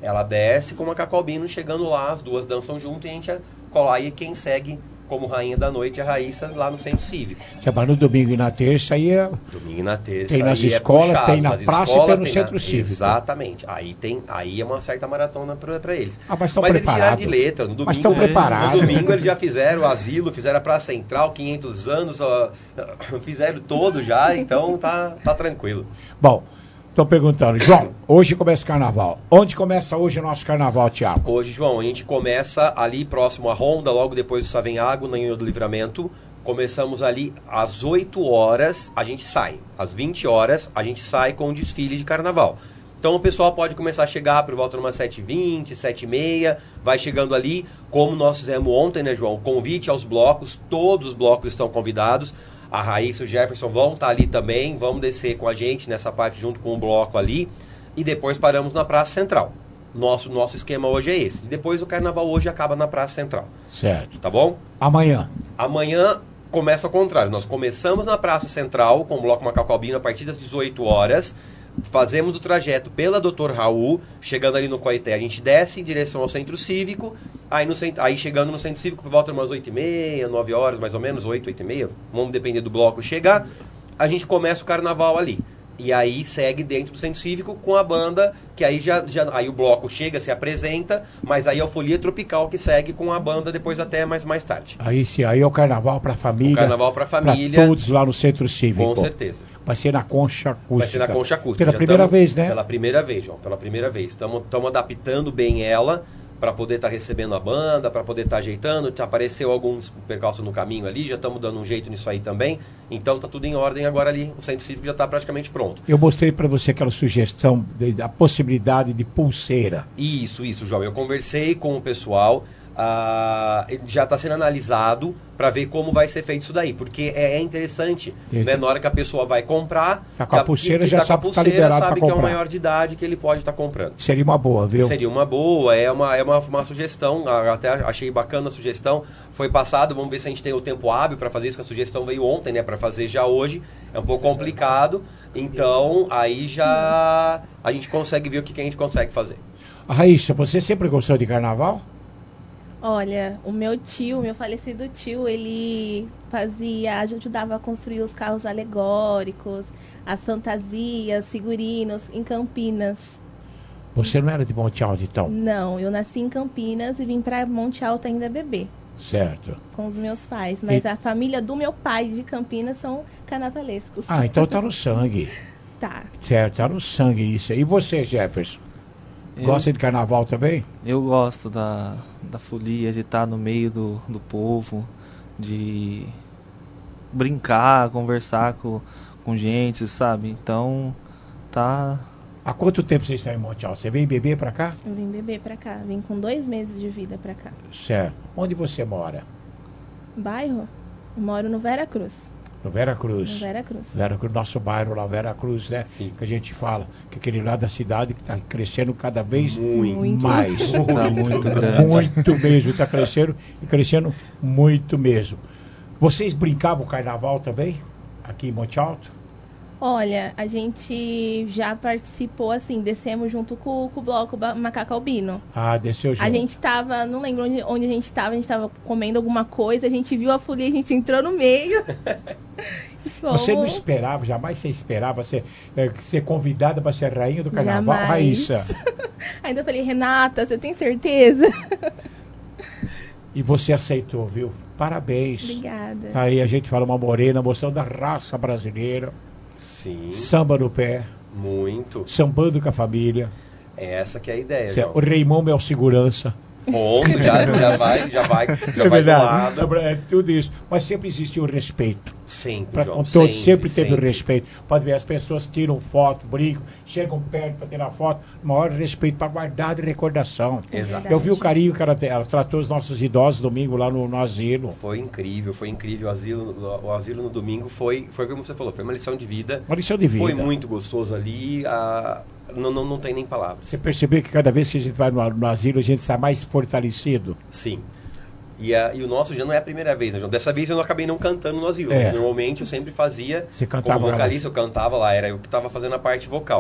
Ela desce com a Cacau Albino, chegando lá, as duas dançam junto e a gente cola aí quem segue como rainha da noite a Raíssa lá no Centro Cívico. Já no domingo e na terça aí é... Domingo e na terça. Tem nas aí escolas, é puxado, tem na nas praça escolas, e tem no tem Centro na... Cívico. Exatamente. Aí, tem, aí é uma certa maratona para eles. Ah, mas estão mas eles preparados. tiraram de letra. No domingo, Mas estão preparados. No domingo eles já fizeram o asilo, fizeram a Praça Central, quinhentos anos, ó, fizeram todo já, então tá, tá tranquilo. Bom, estou perguntando, João, hoje começa o carnaval. Onde começa hoje o nosso carnaval, Thiago? Hoje, João, a gente começa ali próximo à Ronda, logo depois do Savenhago, na Anhanha do Livramento. Começamos ali às oito horas, a gente sai. Às vinte horas, a gente sai com o desfile de carnaval. Então o pessoal pode começar a chegar por volta de umas sete e vinte, sete e meia, vai chegando ali, como nós fizemos ontem, né, João? Convite aos blocos, todos os blocos estão convidados. A Raíssa e o Jefferson vão estar ali também, vamos descer com a gente nessa parte junto com o bloco ali. E depois paramos na Praça Central. Nosso, nosso esquema hoje é esse. E depois o carnaval hoje acaba na Praça Central. Certo. Tá bom? Amanhã. Amanhã começa ao contrário. Nós começamos na Praça Central com o bloco Macaco Albino a partir das dezoito horas. Fazemos o trajeto pela doutor Raul, chegando ali no Coité, a gente desce em direção ao Centro Cívico, aí, no centro, aí chegando no Centro Cívico por volta de umas oito e meia, nove horas mais ou menos, oito, oito e meia, vamos depender do bloco chegar, a gente começa o carnaval ali. E aí segue dentro do Centro Cívico com a banda, que aí já, já aí o bloco chega, se apresenta, mas aí é o Folia Tropical que segue com a banda depois até mais, mais tarde. Aí sim, aí é o carnaval para a família. O carnaval para a família. Para todos lá no Centro Cívico. Com certeza. Vai ser na Concha Acústica. Vai ser na Concha Acústica. Pela Já primeira tamo, vez, né? Pela primeira vez, João. Pela primeira vez. Estamos adaptando bem ela para poder estar tá recebendo a banda, para poder estar tá ajeitando. Apareceu alguns percalços no caminho ali, já estamos dando um jeito nisso aí também. Então tá tudo em ordem agora ali. O Centro Cívico já está praticamente pronto. Eu mostrei para você aquela sugestão da possibilidade de pulseira. Isso, isso, João. Eu conversei com o pessoal. Ah, já está sendo analisado para ver como vai ser feito isso daí, porque é, é interessante, né, na hora que a pessoa vai comprar, tá com a pulseira, que, que já tá sabe, com a pulseira, tá liberado sabe pra que é o comprar. maior de idade que ele pode estar tá comprando. Seria uma boa, viu? Seria uma boa, é uma, é uma, uma sugestão, até achei bacana a sugestão, foi passado, vamos ver se a gente tem o tempo hábil para fazer isso, que a sugestão veio ontem, né, para fazer já hoje, é um pouco complicado, então aí já a gente consegue ver o que, que a gente consegue fazer. A Raíssa, você sempre gostou de carnaval? Olha, o meu tio, meu falecido tio, ele fazia, ajudava a construir os carros alegóricos, as fantasias, figurinos em Campinas. Você não era de Monte Alto, então? Não, eu nasci em Campinas e vim para Monte Alto ainda bebê. Certo. Com os meus pais, mas e... a família do meu pai de Campinas são carnavalescos. Ah, então tá no sangue. Tá. Certo, tá no sangue isso. E você, Jefferson? Eu, Gosta de carnaval também? Eu gosto da, da folia, de estar no meio do, do povo, de brincar, conversar com, com gente, sabe? Então, tá... Há quanto tempo você está em Monte Alto? Você veio beber pra cá? Eu vim beber pra cá, vim com dois meses de vida pra cá. Certo. Onde você mora? Bairro? Eu moro no Vera Cruz. No Vera Cruz. No Vera Cruz. Vera Cruz, nosso bairro lá, Vera Cruz, né? Sim. Que a gente fala, que aquele lado da cidade que está crescendo cada vez muito. mais. Tá muito grande. Muito mesmo, está crescendo e crescendo muito mesmo. Vocês brincavam carnaval também? Aqui em Monte Alto? Olha, a gente já participou, assim, descemos junto com, com o bloco Macaco Albino. Ah, desceu junto. A gente tava, não lembro onde, onde a gente tava, a gente tava comendo alguma coisa, a gente viu a folia, a gente entrou no meio. Você não esperava, jamais você esperava ser, é, ser convidada para ser rainha do carnaval, jamais. Raíssa? Ainda falei, Renata, você tem certeza? E você aceitou, viu? Parabéns. Obrigada. Aí a gente fala uma morena, moção da raça brasileira. Sim. Samba no pé. Muito. Sambando com a família. É essa que é a ideia, Cê, O Raimundo é o segurança. Ponto, já, já vai, já vai, já é vai verdade, do lado. É tudo isso. Mas sempre existiu o respeito. Sempre, pra, João, com todos, sempre, sempre teve sempre. o respeito. Pode ver, as pessoas tiram foto, brincam, chegam perto para tirar foto. Maior respeito para guardar de recordação. Exato. Eu vi o carinho que ela, ela tratou os nossos idosos domingo lá no, no asilo. Foi incrível, foi incrível. O asilo, o asilo no domingo foi, foi como você falou, foi uma lição de vida. Uma lição de vida. Foi muito gostoso ali. A... Não, não, não tem nem palavras. Você percebeu que cada vez que a gente vai no, no asilo, a gente está mais fortalecido? Sim. E, a, e o nosso já não é a primeira vez, né, João? Dessa vez eu não acabei não cantando no asilo. É. Normalmente eu sempre fazia Você cantava como vocalista, eu cantava lá, era eu que estava fazendo a parte vocal.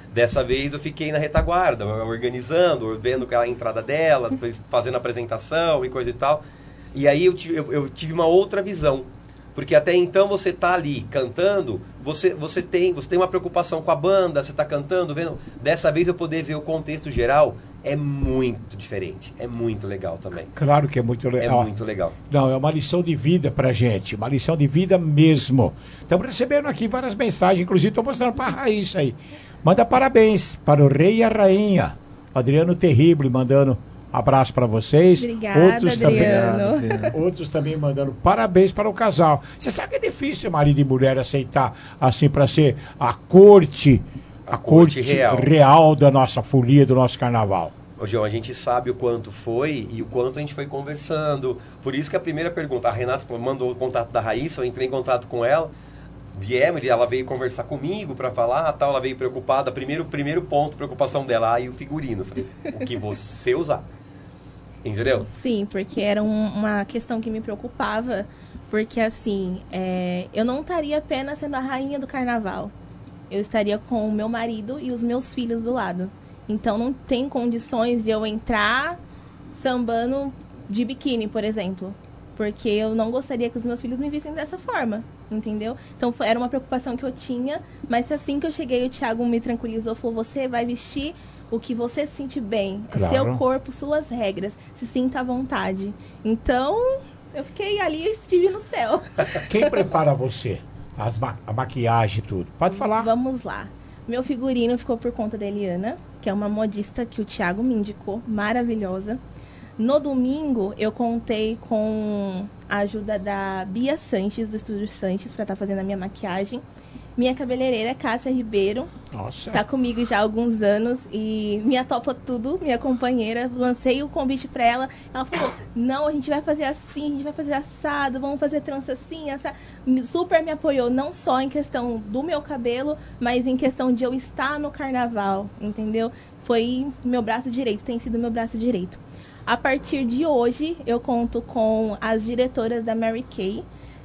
Dessa vez eu fiquei na retaguarda, organizando, vendo a entrada dela, fazendo a apresentação e coisa e tal. E aí eu tive, eu, eu tive uma outra visão. Porque até então você tá ali cantando, você, você, tem, você tem uma preocupação com a banda, você tá cantando, vendo. Dessa vez eu poder ver o contexto geral é muito diferente. É muito legal também. Claro que é muito legal. É muito legal. Não, é uma lição de vida pra gente. Uma lição de vida mesmo. Estamos recebendo aqui várias mensagens, inclusive estou mostrando para a Raíssa aí. Manda parabéns para o rei e a rainha. Adriano Terrible mandando abraço para vocês. Obrigada, outros Adriano. Também, outros também mandando parabéns para o casal. Você sabe que é difícil marido e mulher aceitar assim para ser a corte, a, a corte, corte real. real da nossa folia, do nosso carnaval. Ô, João, a gente sabe o quanto foi e o quanto a gente foi conversando. Por isso que a primeira pergunta, a Renata mandou o contato da Raíssa, eu entrei em contato com ela. Viemos, ela veio conversar comigo para falar, tal, ela veio preocupada. Primeiro, primeiro ponto, preocupação dela, aí o figurino. Falei, o que você usar. Entendeu? Sim, porque era um, uma questão que me preocupava, porque assim, é, eu não estaria apenas sendo a rainha do carnaval. Eu estaria com o meu marido e os meus filhos do lado. Então não tem condições de eu entrar sambando de biquíni, por exemplo. Porque eu não gostaria que os meus filhos me vissem dessa forma, entendeu? Então foi, era uma preocupação que eu tinha, mas assim que eu cheguei, o Thiago me tranquilizou, falou, você vai vestir o que você se sente bem. Claro. É seu corpo, suas regras, se sinta à vontade. Então, eu fiquei ali e estive no céu. Quem prepara você? As ma a maquiagem e tudo. Pode falar. Vamos lá. Meu figurino ficou por conta da Eliana, que é uma modista que o Thiago me indicou, maravilhosa. No domingo, eu contei com a ajuda da Bia Sanches, do Estúdio Sanches, para estar tá fazendo a minha maquiagem. Minha cabeleireira, Cássia Ribeiro, Nossa. tá comigo já há alguns anos e minha topa tudo, minha companheira. Lancei o convite para ela, ela falou, não, a gente vai fazer assim, a gente vai fazer assado, vamos fazer trança assim, essa... Super me apoiou, não só em questão do meu cabelo, mas em questão de eu estar no carnaval, entendeu? Foi meu braço direito, tem sido meu braço direito. A partir de hoje, eu conto com as diretoras da Mary Kay,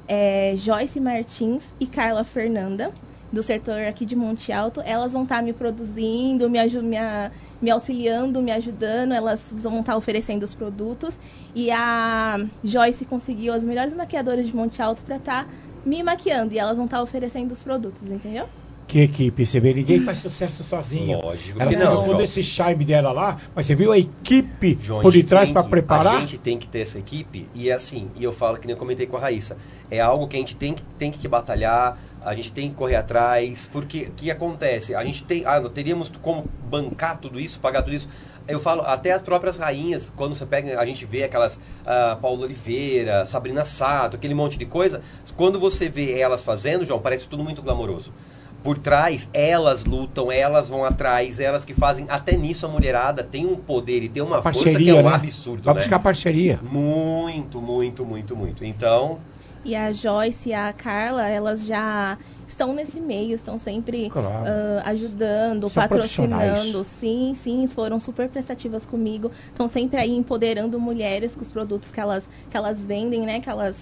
é, Joyce Martins e Carla Fernanda, do setor aqui de Monte Alto. Elas vão estar me produzindo, me, me, me auxiliando, me ajudando, elas vão estar oferecendo os produtos. E a Joyce conseguiu as melhores maquiadoras de Monte Alto para estar me maquiando, e elas vão estar oferecendo os produtos, entendeu? Que equipe, você vê, ninguém faz sucesso sozinho. Lógico ela que não, todo João. esse charme dela lá, mas você viu a equipe João, por a gente detrás tem para que- preparar? A gente tem que ter essa equipe, e é assim, e eu falo que nem eu comentei com a Raíssa, é algo que a gente tem que, tem que batalhar, a gente tem que correr atrás, porque o que acontece? A gente tem, ah, não teríamos como bancar tudo isso, pagar tudo isso. Eu falo, até as próprias rainhas, quando você pega, a gente vê aquelas ah, Paula Oliveira, Sabrina Sato, aquele monte de coisa, quando você vê elas fazendo, João, parece tudo muito glamouroso. Por trás, elas lutam, elas vão atrás, elas que fazem, até nisso a mulherada tem um poder e tem uma força que é um né? absurdo, Vai né? buscar parceria. Muito, muito, muito, muito. Então, E a Joyce e a Carla, elas já estão nesse meio, estão sempre Claro. ah, ajudando, São patrocinando. profissionais. Sim, sim, foram super prestativas comigo. Estão sempre aí empoderando mulheres com os produtos que elas, que elas vendem, né? Que elas...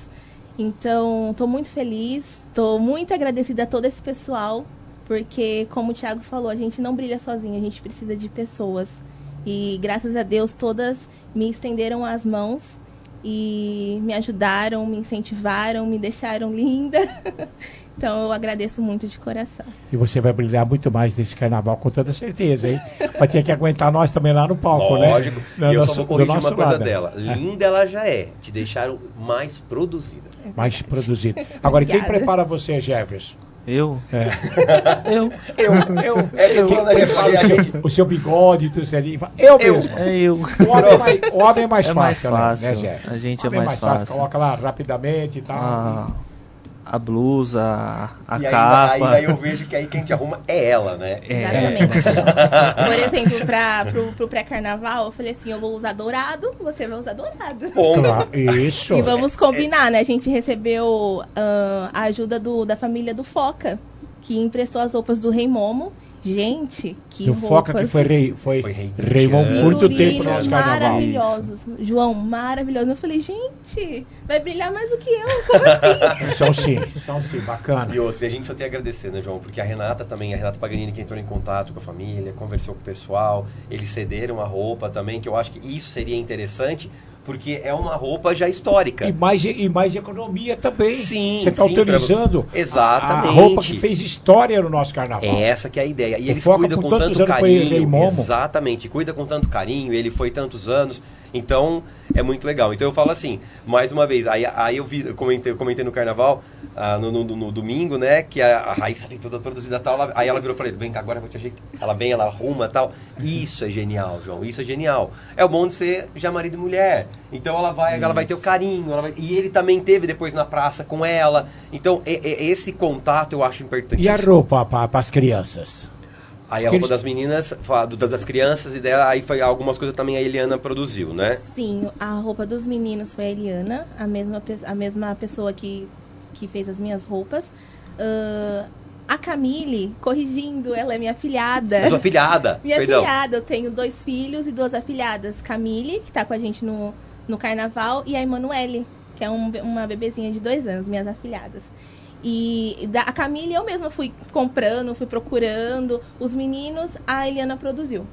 Então, estou muito feliz, estou muito agradecida a todo esse pessoal, porque, como o Thiago falou, a gente não brilha sozinho, a gente precisa de pessoas. E, graças a Deus, todas me estenderam as mãos e me ajudaram, me incentivaram, me deixaram linda. Então, eu agradeço muito de coração. E você vai brilhar muito mais nesse carnaval, com toda certeza, hein? Vai ter que aguentar nós também lá no palco, lógico. né? E eu No só nosso- vou do corrigir nosso uma coisa lado. dela. Linda ela já é. Te deixaram mais produzida. Mais produzido. Agora, quem Obrigada. prepara você, Jefferson? Eu? É. Eu. Eu. Eu. É que Quem quando a gente- prepara a o seu- gente- o seu bigode, tudo isso ali. Eu Eu. mesmo. É eu. O homem é mais, o homem é mais É mais fácil, né, fácil. né, Jeff? A gente O homem é mais fácil. Coloca lá rapidamente e tal. Ah, a blusa, a, a e aí, capa. aí, aí eu vejo que aí quem te arruma é ela, né? Exatamente. Por exemplo, para pro, pro pré-carnaval, eu falei assim, eu vou usar dourado, você vai usar dourado. Claro, isso. E vamos combinar, né? A gente recebeu ah, a ajuda do, da família do Foca, que emprestou as roupas do Rei Momo. Gente, que do roupas... Foca que foi rei, foi, foi rei, rei Momo muito tempo no nosso carnaval. Maravilhosos. João, maravilhosos. Eu falei, gente, vai brilhar mais do que eu, como assim? São sim, são sim, bacana. E outra, a gente só tem a agradecer, né, João? Porque a Renata também, a Renata Paganini que entrou em contato com a família, conversou com o pessoal, eles cederam a roupa também, que eu acho que isso seria interessante, porque é uma roupa já histórica. E mais, e mais economia também. Sim, Você está autorizando pra... Exatamente. A, a roupa que fez história no nosso carnaval. É essa que é a ideia. E o eles Foca, cuidam com com tantos tanto anos foi Rei carinho. Momo. Exatamente, cuida com tanto carinho, ele foi tantos anos. Então, é muito legal. Então eu falo assim, mais uma vez, aí, aí eu, vi, eu, comentei, eu comentei no carnaval, ah, no, no, no domingo, né, que a, a Raíssa vem toda produzida e tal, ela, aí ela virou e falei, vem cá, agora eu vou te ajeitar. Ela vem, ela arruma e tal. Isso é genial, João, isso é genial. É o bom de ser já marido e mulher. Então ela vai, ela vai ter o carinho, ela vai, e ele também teve depois na praça com ela. Então, é, é, esse contato eu acho importante. E a roupa para as crianças? Aí a roupa das meninas, das crianças e dela, aí foi algumas coisas também a Eliana produziu, né? Sim, a roupa dos meninos foi a Eliana, a mesma, a mesma pessoa que, que fez as minhas roupas. Uh, a Camille, corrigindo, ela é minha afilhada. É sua afilhada? Minha Perdão. afilhada, eu tenho dois filhos e duas afilhadas. Camille, que tá com a gente no, no carnaval, e a Emanuele, que é um, uma bebezinha de dois anos, minhas afilhadas. E da, a Camille eu mesma fui comprando, fui procurando. Os meninos, a Eliana produziu.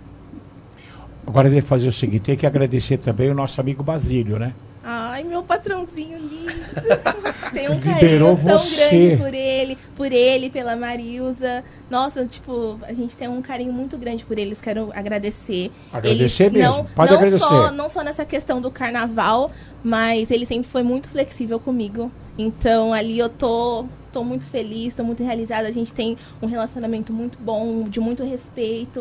Agora tem que fazer o seguinte, tem que agradecer também o nosso amigo Basílio, né? Ai, meu patrãozinho lindo. Tem um Liberou carinho tão você. grande por ele, por ele, pela Marilza. Nossa, tipo, a gente tem um carinho muito grande por eles. Quero agradecer. Agradecer eles, mesmo, não, pode não agradecer. Só, não só nessa questão do carnaval, mas ele sempre foi muito flexível comigo. Então, ali eu tô, tô muito feliz, tô muito realizada. A gente tem um relacionamento muito bom, de muito respeito.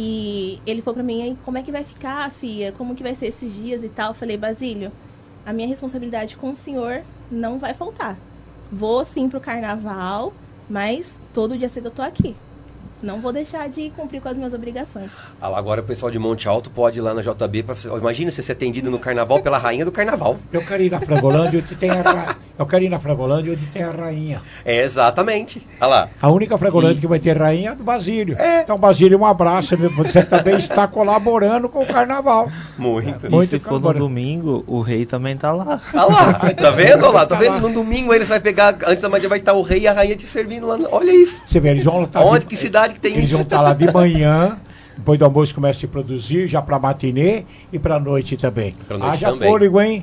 E ele falou pra mim, aí, como é que vai ficar, filha? Como que vai ser esses dias e tal? Eu falei, Basílio, a minha responsabilidade com o senhor não vai faltar. Vou sim pro carnaval, mas todo dia cedo eu tô aqui. Não vou deixar de cumprir com as minhas obrigações. Agora o pessoal de Monte Alto pode ir lá na J B. Pra... Imagina você ser atendido no carnaval pela rainha do carnaval. Eu quero ir na Frangolândia onde tem a ra... Eu quero ir na Frangolândia onde tem a rainha. É, exatamente. Olha lá. A única Frangolândia e... que vai ter rainha é do Basílio. É. Então, Basílio, um abraço. Você também está colaborando com o carnaval. Muito. E Muito se for no domingo, o rei também tá lá. Olha lá. Tá vendo? Olha lá. Tá vendo? No domingo eles vai pegar, antes da manhã vai estar o rei e a rainha te servindo lá. Olha isso. Você vê, eles vão estar... Onde? De... Que cidade que tem eles isso? Eles vão estar lá de manhã, depois do almoço começa a se produzir, já para matinê e para noite também. Pra noite Haja também. fôlego, hein?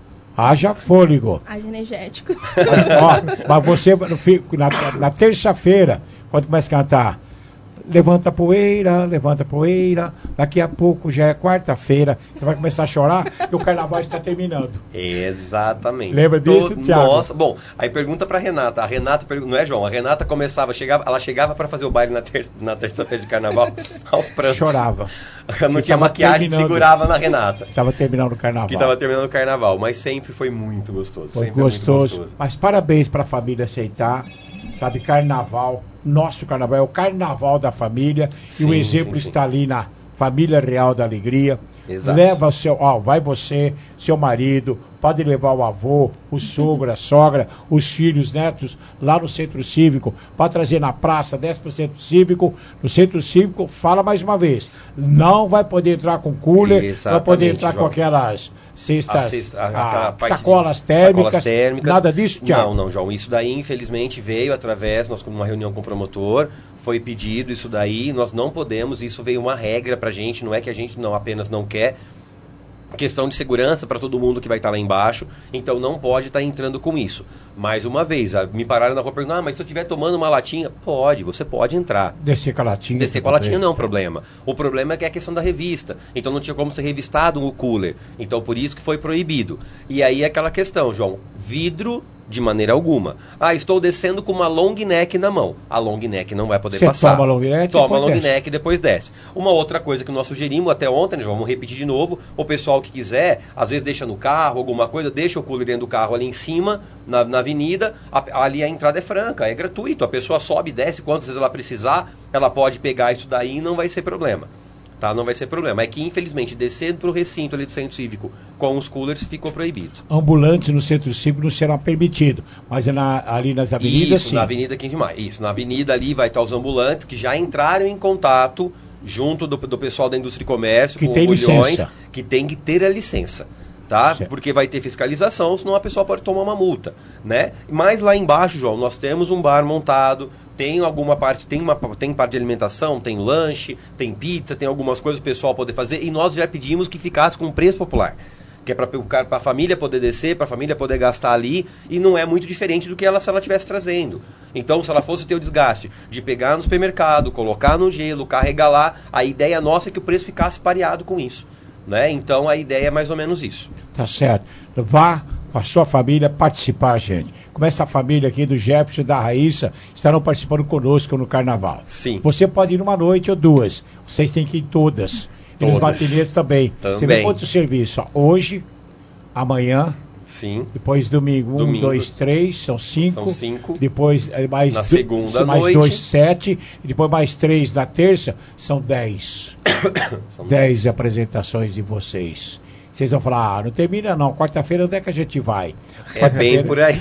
Haja fôlego. Haja energético. Mas, ó, mas você, na, na terça-feira, quando começa a cantar, levanta a poeira, levanta a poeira, daqui a pouco já é quarta-feira, você vai começar a chorar que o carnaval está terminando. Exatamente. Lembra disso, Todo... Thiago? Nossa, bom, aí pergunta pra Renata, a Renata, pergun... não é, João? A Renata começava, chegava, ela chegava pra fazer o baile na, ter... na terça-feira de carnaval, aos prantos. Chorava. Não tinha maquiagem que segurava na Renata. Estava terminando o carnaval. Que estava terminando o carnaval, mas sempre foi muito gostoso. Foi sempre gostoso. Foi muito gostoso. Mas parabéns para a família aceitar. Sabe, carnaval, nosso carnaval é o carnaval da família. Sim, e o exemplo sim, sim. está ali na Família Real da Alegria. Exato. Leva seu, ó, vai você, seu marido, pode levar o avô, o sogro, a sogra, os filhos, netos, lá no centro cívico, pode trazer na praça, desce para o centro cívico, no centro cívico, fala mais uma vez, não vai poder entrar com cooler, Exatamente, vai poder entrar João. com aquelas cestas, A cesta- a- aquela ah, parte sacolas, de- térmicas, sacolas térmicas. nada disso, Thiago? Não, não, João. Isso daí, infelizmente, veio através, nós com uma reunião com o promotor, foi pedido isso daí, nós não podemos, isso veio uma regra pra gente, não é que a gente não apenas não quer, questão de segurança para todo mundo que vai estar lá embaixo, então não pode estar entrando com isso. Mais uma vez, a- me pararam na rua perguntando, ah, mas se eu estiver tomando uma latinha, pode, você pode entrar. Descer com a latinha. Descer com a latinha não é um problema. O problema é que é a questão da revista. Então não tinha como ser revistado no cooler. Então por isso que foi proibido. E aí é aquela questão, João, vidro de maneira alguma. Ah, estou descendo com uma long neck na mão. A long neck não vai poder Você passar. toma long neck, Toma depois long desce. neck e depois desce. Uma outra coisa que nós sugerimos até ontem, né, João, vamos repetir de novo, o pessoal que quiser, às vezes deixa no carro, alguma coisa, deixa o cooler dentro do carro ali em cima, na, na avenida, a, ali a entrada é franca, é gratuito, a pessoa sobe e desce, quantas vezes ela precisar, ela pode pegar isso daí e não vai ser problema. Tá? Não vai ser problema. É que, infelizmente, descendo para o recinto ali do centro cívico com os coolers ficou proibido. Ambulantes no centro cívico não será permitido, mas é na, ali nas avenidas, Isso, sim. na Avenida quinze de Maio. Isso, na avenida ali vai estar os ambulantes que já entraram em contato junto do, do pessoal da indústria e comércio, Que com tem Bulhões, licença. que tem que ter a licença. Tá? Certo. Porque vai ter fiscalização, senão a pessoa pode tomar uma multa, né? Mas lá embaixo, João, nós temos um bar montado, tem alguma parte, tem uma tem parte de alimentação, tem lanche, tem pizza, tem algumas coisas para o pessoal poder fazer, e nós já pedimos que ficasse com um preço popular, que é para a família poder descer, para a família poder gastar ali, e não é muito diferente do que ela se ela estivesse trazendo. Então, se ela fosse ter o desgaste de pegar no supermercado, colocar no gelo, carregar lá, a ideia nossa é que o preço ficasse pareado com isso. Né? Então a ideia é mais ou menos isso. Tá certo. Vá com a sua família participar, gente. Como essa família aqui do Jefferson e da Raíssa estarão participando conosco no carnaval. Sim. Você pode ir numa noite ou duas. Vocês têm que ir todas. E nos matinês também. Também. Você vê quanto serviço? Ó, hoje, amanhã. Sim. Depois domingo, um, Domingo. dois, três, são cinco. São cinco. Depois eh, mais Na do- segunda mais noite. dois, sete. E depois mais três na terça, são dez. São dez apresentações de vocês. Vocês vão falar, ah, não termina não, quarta-feira onde é que a gente vai? É bem por aí.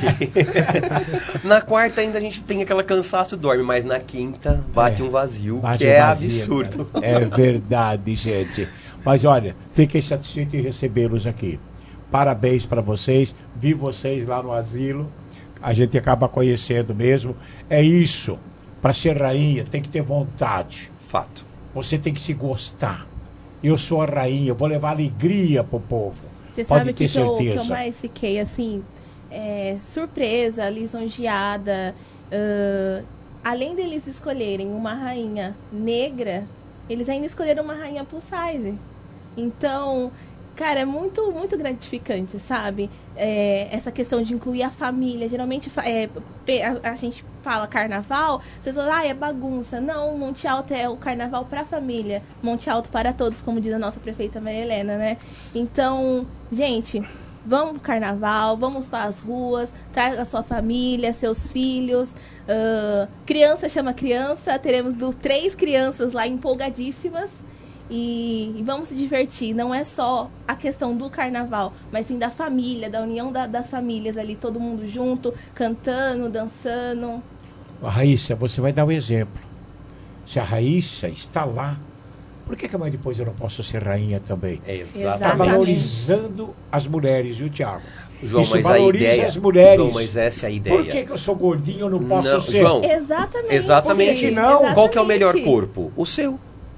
Na quarta ainda a gente tem aquela cansaço, dorme, mas na quinta bate É, um vazio, bate que um é vazio, absurdo. cara. É verdade, gente. Mas olha, fiquei satisfeito em recebê-los aqui. Parabéns para vocês. Vi vocês lá no asilo. A gente acaba conhecendo mesmo. É isso. Para ser rainha tem que ter vontade. Fato. Você tem que se gostar. Eu sou a rainha, eu vou levar alegria pro povo. Você Pode sabe ter que, que, eu, que certeza. eu mais fiquei, assim, é, surpresa, lisonjeada. Uh, além deles escolherem uma rainha negra, eles ainda escolheram uma rainha plus size. Então, cara, é muito, muito gratificante, sabe? É, essa questão de incluir a família. Geralmente fa- é, pe- a, a gente fala carnaval, vocês falam, ah, é bagunça. Não, Monte Alto é o carnaval para a família. Monte Alto para todos, como diz a nossa prefeita Maria Helena, né? Então, gente, vamos pro carnaval, vamos para as ruas, traga a sua família, seus filhos. Uh, criança chama criança, teremos do, três crianças lá empolgadíssimas. E, e vamos se divertir. Não é só a questão do carnaval, mas sim da família, da união da- das famílias ali, todo mundo junto, cantando, dançando. A Raíssa, você vai dar o exemplo. Se a Raíssa está lá, por que, que amanhã depois eu não posso ser rainha também? É Está exatamente. valorizando as mulheres, viu, Tiago? João, Isso mas a valoriza ideia, as mulheres. João, mas essa é a ideia. Por que, que eu sou gordinho e eu não posso Não, ser? João, Exatamente. Exatamente. Não. Qual que é o melhor corpo? O seu.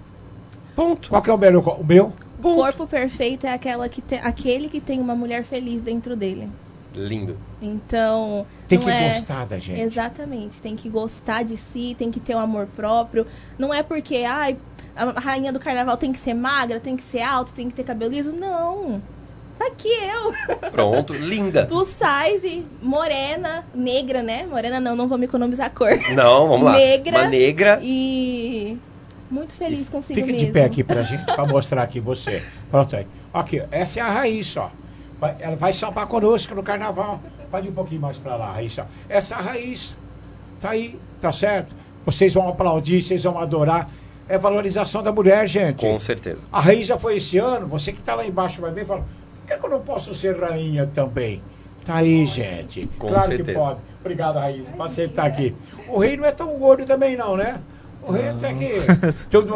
Ponto. Qual que é o melhor? O meu? O corpo perfeito é aquela que te, aquele que tem uma mulher feliz dentro dele. Lindo. Então. Tem não que é... gostar da gente. Exatamente. Tem que gostar de si, tem que ter um amor próprio. Não é porque, ai, a rainha do carnaval tem que ser magra, tem que ser alta, tem que ter cabelo liso. Não. Tá aqui eu. Pronto, linda. Plus size, morena, negra, né? Morena não, não vamos economizar a cor. Não, vamos lá. Negra. Uma negra. E muito feliz consigo Fica mesmo. de pé aqui pra gente, pra mostrar aqui você. Pronto aí. Aqui, essa é a Raíssa, ó. Vai- Ela vai sambar conosco no carnaval. Pode ir um pouquinho mais pra lá, Raíssa. Essa é a Raíssa. Tá aí, tá certo? Vocês vão aplaudir, vocês vão adorar. É valorização da mulher, gente. Com certeza. A Raíssa foi esse ano, você que tá lá embaixo vai ver e fala, por que, que eu não posso ser rainha também? Tá aí, gente. Com claro certeza. que pode. Obrigado, Raíssa, por aceitar aqui. O rei não é tão gordo também, não, né? O rei até que. Tudo.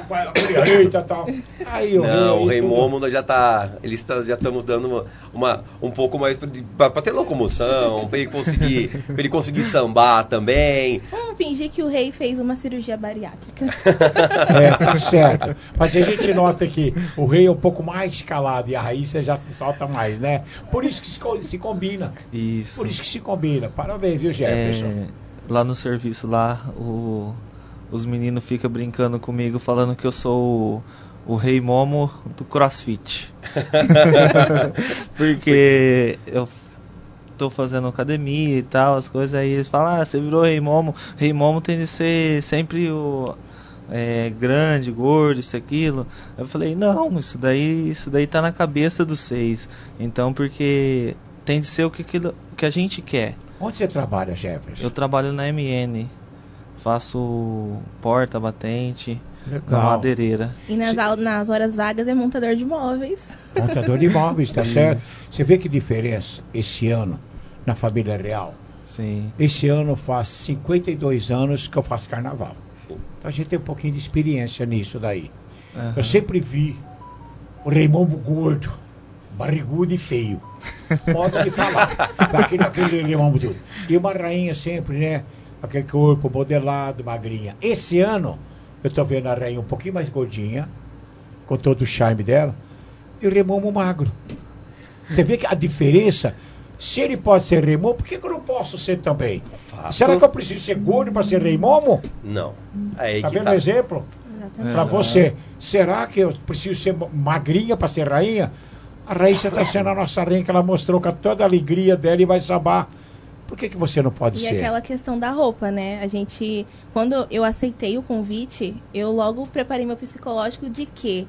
Eita, tal. Aí, o Não, rei. o Rei tudo- Momo já tá. Eles tá- já estamos dando uma, uma- um pouco mais para ter locomoção, para ele conseguir, pra ele conseguir sambar também. Vamos fingir que o rei fez uma cirurgia bariátrica. É, tá certo. Mas a gente nota que o rei é um pouco mais calado e a Raíssa já se solta mais, né? Por isso que se, co- se combina. Isso. Por isso que se combina. Parabéns, viu, Jefferson? É, lá no serviço, lá, o, os meninos ficam brincando comigo, falando que eu sou o, o rei Momo do CrossFit. Porque eu tô fazendo academia e tal, as coisas, aí eles falam, ah, você virou rei Momo. Rei Momo tem de ser sempre o... é, grande, gordo, isso, aquilo. Eu falei, não, isso daí, isso daí tá na cabeça dos seis. Então, porque tem de ser o que, aquilo, o que a gente quer. Onde você trabalha, Jefferson? Eu trabalho na M N, faço porta, batente, na madeireira. E nas, au- nas horas vagas é montador de móveis. Montador de imóveis, tá certo? Você vê que diferença esse ano na família real? Sim. Esse ano faz cinquenta e dois anos que eu faço carnaval. Sim. Então a gente tem um pouquinho de experiência nisso daí. Uhum. Eu sempre vi o Raimundo gordo, barrigudo e feio. Modo de falar. Aquele, aquele Raimundo. E uma rainha sempre, né? Aquele corpo modelado, magrinha. Esse ano, eu tô vendo a rainha um pouquinho mais gordinha, com todo o charme dela, e o Raimundo magro. Você vê que a diferença, se ele pode ser Raimundo, por que, que eu não posso ser também? Fato. Será que eu preciso ser gordo para ser Raimundo? Não. Aí Tá que vendo tá. o exemplo? Exatamente. Para você, será que eu preciso ser magrinha para ser rainha? A Raíssa está sendo a nossa rainha, que ela mostrou com toda a alegria dela e vai sabar. Por que, que você não pode E ser? aquela questão da roupa, né? A gente, quando eu aceitei o convite, eu logo preparei meu psicológico de que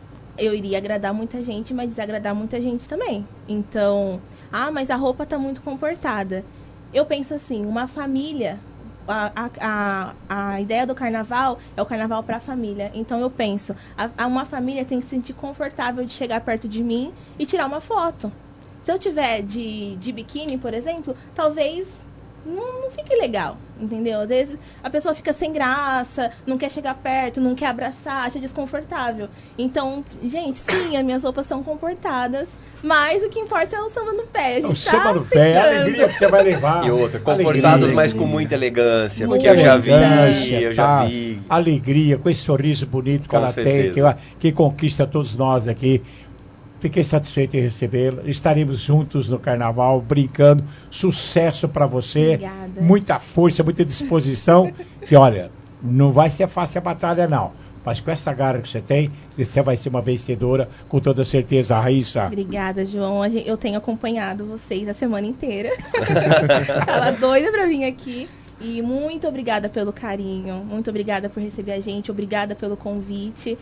eu iria agradar muita gente, mas desagradar muita gente também. Então, ah, mas a roupa tá muito comportada. Eu penso assim, uma família, a, a, a, a ideia do carnaval é o carnaval para a família. Então eu penso, a, a uma família tem que se sentir confortável de chegar perto de mim e tirar uma foto. Se eu tiver de, de biquíni, por exemplo, talvez não, não fique legal, entendeu? Às vezes a pessoa fica sem graça, não quer chegar perto, não quer abraçar, acha desconfortável. Então, gente, sim, as minhas roupas são comportadas, mas o que importa é o samba no pé. A gente O tá samba no pé, a ficando. alegria que você vai levar. E outra, confortados, Alegria, mas com alegria. muita elegância. Muita Porque eu já vi, elegância, eu já tá? vi. Alegria, com esse sorriso bonito que Com ela certeza. tem, que, que conquista todos nós aqui. Fiquei satisfeito em recebê-la. Estaremos juntos no carnaval, brincando. Sucesso para você. Obrigada. Muita força, muita disposição. Que olha, não vai ser fácil a batalha, não. Mas com essa garra que você tem, você vai ser uma vencedora, com toda certeza, Raíssa. Obrigada, João. A gente- Eu tenho acompanhado vocês a semana inteira. Tava doida pra vir aqui. E muito obrigada pelo carinho. Muito obrigada por receber a gente. Obrigada pelo convite.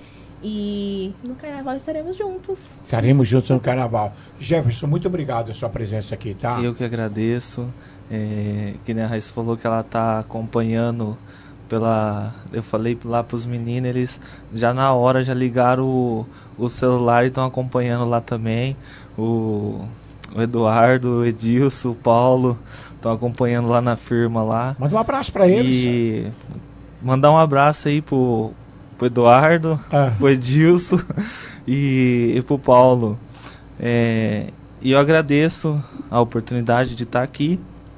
E no carnaval estaremos juntos. Estaremos juntos no carnaval. Jefferson, muito obrigado pela sua presença aqui, tá? Eu que agradeço. É, que nem a Raíssa falou que ela tá acompanhando pela. Eu falei lá pros meninos, eles já na hora já ligaram o, o celular e estão acompanhando lá também. O, o Eduardo, o Edilson, o Paulo estão acompanhando lá na firma lá. Manda um abraço pra eles. E mandar um abraço aí pro, pro Eduardo, Ah. pro Edilson e, e pro Paulo. É, e eu agradeço a oportunidade de estar aqui.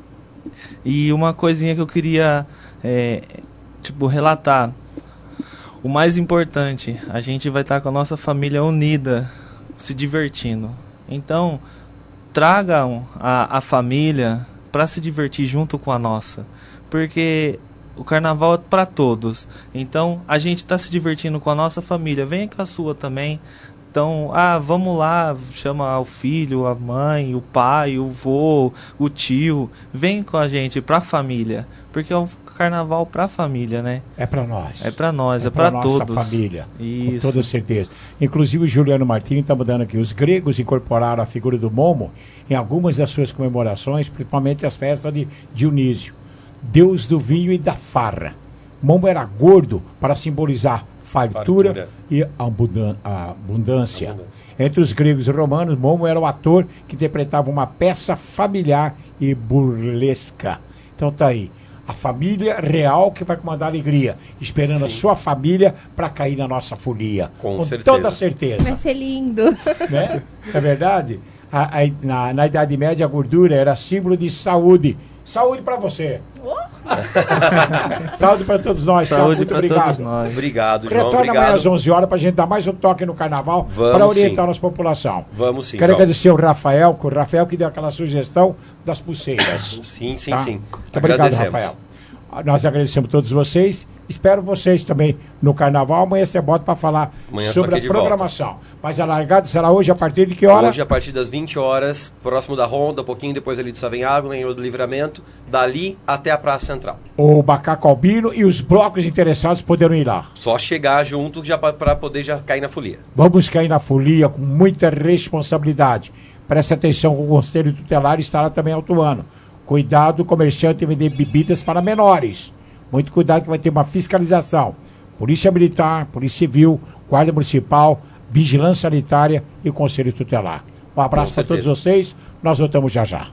E uma coisinha que eu queria é, tipo, relatar. O mais importante, a gente vai estar com a nossa família unida, se divertindo. Então, tragam a, a família para se divertir junto com a nossa. Porque o carnaval é para todos. Então, a gente está se divertindo com a nossa família. Venha com a sua também. Então, ah, vamos lá, chama o filho, a mãe, o pai, o vô, o tio. Vem com a gente pra família. Porque é um carnaval pra família, né? É pra nós. É pra nós, é, pra pra nossa todos. família. Isso. Com toda certeza. Inclusive o Juliano Martins está mandando aqui. Os gregos incorporaram a figura do Momo em algumas das suas comemorações, principalmente as festas de Dionísio, deus do vinho e da farra. Momo era gordo para simbolizar fartura, Fartura. e abundan- a abundância. abundância. Entre os gregos e romanos, Momo era o ator que interpretava uma peça familiar e burlesca. Então tá aí. A família real que vai comandar a alegria, esperando Sim. a sua família para cair na nossa folia. Com Com certeza. toda certeza. Vai ser lindo. Né? É verdade? A- a- na, na Idade Média, a gordura era símbolo de saúde. Saúde para você. Saúde para todos nós. Tá? Saúde Muito pra obrigado. todos nós. Obrigado, João. Retorna amanhã Obrigado. às onze horas para a gente dar mais um toque no carnaval Vamos para orientar sim. a nossa população. Vamos sim, Quero João. agradecer o Rafael, que o Rafael que deu aquela sugestão das pulseiras. Sim, sim, Tá? sim. Muito obrigado, Agradecemos. Rafael. Nós agradecemos todos vocês. Espero vocês também no carnaval. Amanhã você bota para falar Amanhã eu tô sobre a aqui de programação. Mas a largada será hoje a partir de que hora? Hoje, a partir das vinte horas, próximo da Ronda, um pouquinho depois ali de Savenhago, na Senhor do Livramento, dali até a Praça Central. O Macaco Albino e os blocos interessados poderão ir lá. Só chegar junto já para poder já cair na folia. Vamos cair na folia com muita responsabilidade. Preste atenção, o Conselho Tutelar estará também atuando. Cuidado, comerciante vender bebidas para menores. Muito cuidado que vai ter uma fiscalização. Polícia Militar, Polícia Civil, Guarda Municipal, Vigilância Sanitária e Conselho Tutelar. Um abraço para todos vocês, nós voltamos já já.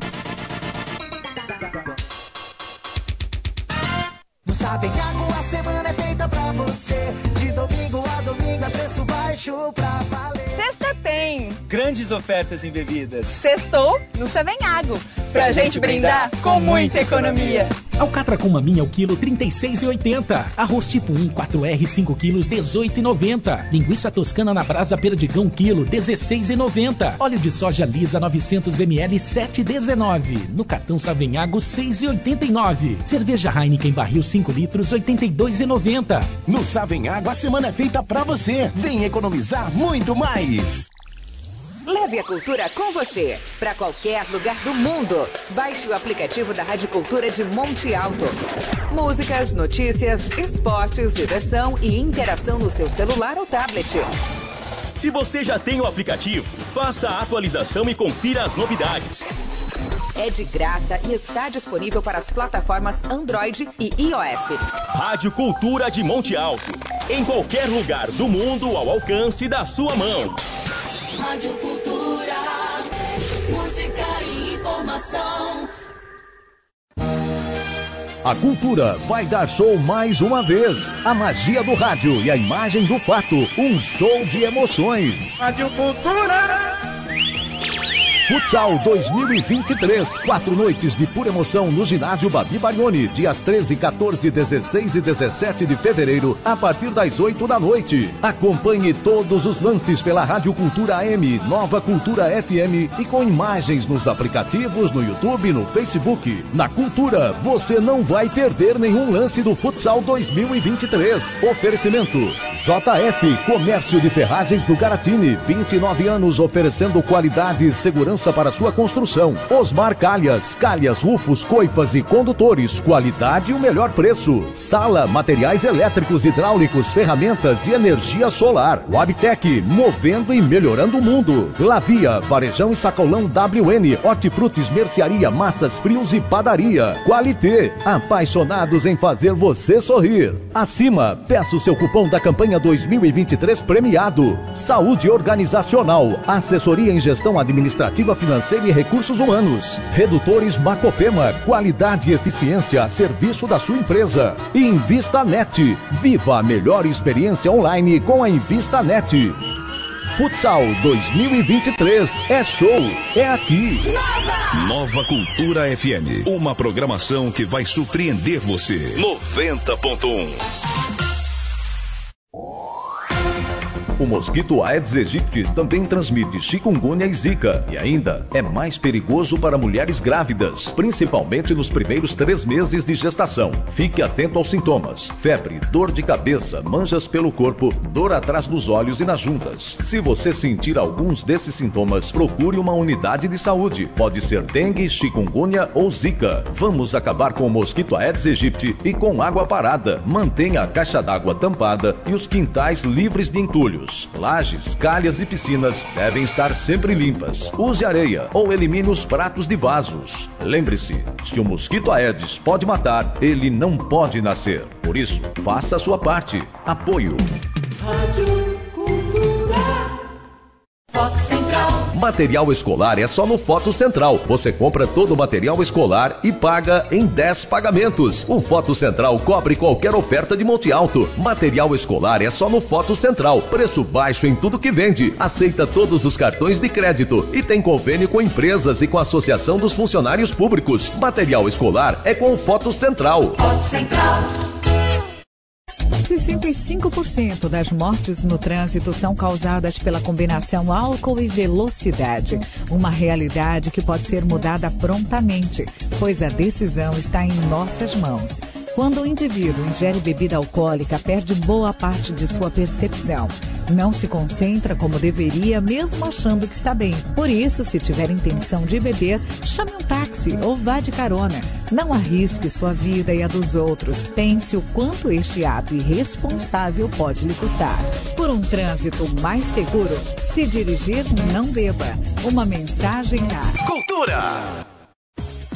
No Savenhago a semana é feita pra você. De domingo a domingo é preço baixo pra valer. Sexta tem grandes ofertas em bebidas. Sextou no Savenhago. Pra gente brindar com muita economia. Alcatra com maminha ao quilo trinta e seis reais e oitenta centavos. Arroz tipo um quatro R cinco quilos dezoito reais e noventa centavos. Linguiça toscana na brasa Perdigão quilo dezesseis reais e noventa centavos. Óleo de soja lisa novecentos mililitros sete reais e dezenove centavos. No cartão Savenhago seis reais e oitenta e nove centavos. Cerveja Heineken barril cinco litros oitenta e dois reais e noventa centavos. No Savenhago a semana é feita pra você. Vem economizar muito mais. Leve a cultura com você para qualquer lugar do mundo. Baixe o aplicativo da Rádio Cultura de Monte Alto. Músicas, notícias, esportes, diversão e interação no seu celular ou tablet. Se você já tem o aplicativo, faça a atualização e confira as novidades. É de graça e está disponível para as plataformas Android e iOS. Rádio Cultura de Monte Alto. Em qualquer lugar do mundo ao alcance da sua mão. Rádio Cultura, música e informação. A Cultura vai dar show mais uma vez. A magia do rádio e a imagem do fato. Um show de emoções. Rádio Cultura. Futsal dois mil e vinte e três, quatro noites de pura emoção no ginásio Babi Barioni, dias treze, quatorze, dezesseis e dezessete de fevereiro, a partir das oito da noite. Acompanhe todos os lances pela Rádio Cultura A M, Nova Cultura F M e com imagens nos aplicativos, no YouTube e no Facebook. Na Cultura, você não vai perder nenhum lance do Futsal dois mil e vinte e três. Oferecimento J F, Comércio de Ferragens do Garatini, vinte e nove anos oferecendo qualidade e segurança para sua construção. Osmar Calhas, calhas, rufos, coifas e condutores, qualidade e o melhor preço. Sala, materiais elétricos, hidráulicos, ferramentas e energia solar. Wabtec, movendo e melhorando o mundo. Lavia, varejão e sacolão W N, hortifrutis, mercearia, massas, frios e padaria. Qualité, apaixonados em fazer você sorrir. Acima, peça o seu cupom da campanha dois mil e vinte e três premiado. Saúde organizacional, assessoria em gestão administrativa, financeira e recursos humanos. Redutores Macopema, qualidade e eficiência a serviço da sua empresa. InvistaNet, viva a melhor experiência online com a InvistaNet. Futsal dois mil e vinte e três é show, é aqui. Nova! Nova Cultura F M, uma programação que vai surpreender você. noventa ponto um. O mosquito Aedes aegypti também transmite chikungunya e zika e ainda é mais perigoso para mulheres grávidas, principalmente nos primeiros três meses de gestação. Fique atento aos sintomas: febre, dor de cabeça, manchas pelo corpo, dor atrás dos olhos e nas juntas. Se você sentir alguns desses sintomas, procure uma unidade de saúde. Pode ser dengue, chikungunya ou zika. Vamos acabar com o mosquito Aedes aegypti e com água parada. Mantenha a caixa d'água tampada e os quintais livres de entulhos. Lajes, calhas e piscinas devem estar sempre limpas. Use areia ou elimine os pratos de vasos. Lembre-se, se o mosquito Aedes pode matar, ele não pode nascer. Por isso, faça a sua parte. Apoio. Rádio Cultura. Foco Central. Material escolar é só no Foto Central. Você compra todo o material escolar e paga em dez pagamentos. O Foto Central cobre qualquer oferta de Monte Alto. Material escolar é só no Foto Central. Preço baixo em tudo que vende. Aceita todos os cartões de crédito e tem convênio com empresas e com a Associação dos Funcionários Públicos. Material escolar é com o Foto Central. Foto Central. sessenta e cinco por cento das mortes no trânsito são causadas pela combinação álcool e velocidade. Uma realidade que pode ser mudada prontamente, pois a decisão está em nossas mãos. Quando o indivíduo ingere bebida alcoólica, perde boa parte de sua percepção. Não se concentra como deveria, mesmo achando que está bem. Por isso, se tiver intenção de beber, chame um táxi ou vá de carona. Não arrisque sua vida e a dos outros. Pense o quanto este ato irresponsável pode lhe custar. Por um trânsito mais seguro, se dirigir, não beba. Uma mensagem a... Cultura!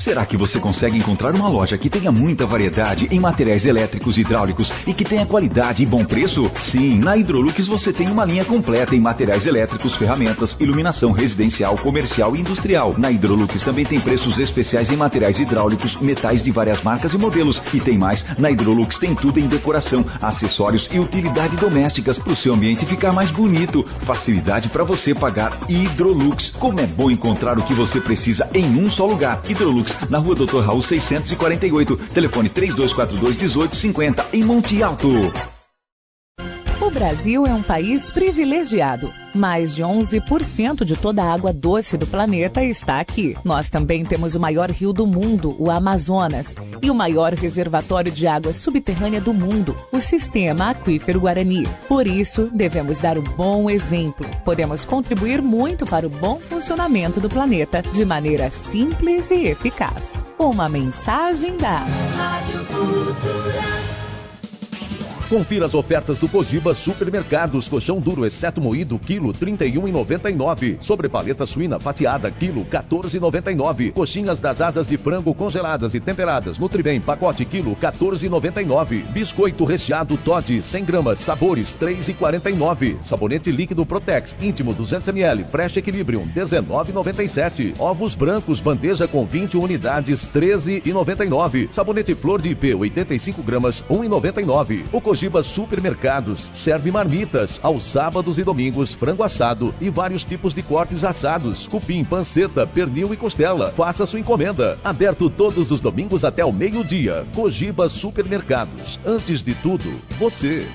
Será que você consegue encontrar uma loja que tenha muita variedade em materiais elétricos e hidráulicos e que tenha qualidade e bom preço? Sim, na Hidrolux você tem uma linha completa em materiais elétricos, ferramentas, iluminação residencial, comercial e industrial. Na Hidrolux também tem preços especiais em materiais hidráulicos, metais de várias marcas e modelos. E tem mais, na Hidrolux tem tudo em decoração, acessórios e utilidade domésticas para o seu ambiente ficar mais bonito. Facilidade para você pagar. Hidrolux. Como é bom encontrar o que você precisa em um só lugar. Hidrolux, na rua doutor Raul seiscentos e quarenta e oito. Telefone três dois quatro dois, um oito cinco zero, em Monte Alto. O Brasil é um país privilegiado. Mais de onze por cento de toda a água doce do planeta está aqui. Nós também temos o maior rio do mundo, o Amazonas, e o maior reservatório de água subterrânea do mundo, o Sistema Aquífero Guarani. Por isso, devemos dar um bom exemplo. Podemos contribuir muito para o bom funcionamento do planeta de maneira simples e eficaz. Uma mensagem da Rádio Cultura. Confira as ofertas do Cogiba Supermercados. Colchão duro, exceto moído, quilo trinta e um reais e noventa e nove centavos. Sobre paleta suína fatiada, quilo quatorze reais e noventa e nove centavos. Coxinhas das asas de frango congeladas e temperadas. Nutribem, pacote, quilo quatorze reais e noventa e nove centavos. Biscoito recheado Toddy, cem gramas, sabores, três reais e quarenta e nove centavos. Sabonete líquido Protex, íntimo, duzentos mililitros, Fresh Equilibrium, dezenove reais e noventa e sete centavos. Ovos brancos, bandeja com vinte unidades, treze reais e noventa e nove centavos. Sabonete Flor de Ipê, oitenta e cinco gramas, um real e noventa e nove centavos. O Cogiba Supermercados serve marmitas aos sábados e domingos, frango assado e vários tipos de cortes assados, cupim, panceta, pernil e costela. Faça sua encomenda. Aberto todos os domingos até o meio-dia. Cogiba Supermercados. Antes de tudo, você.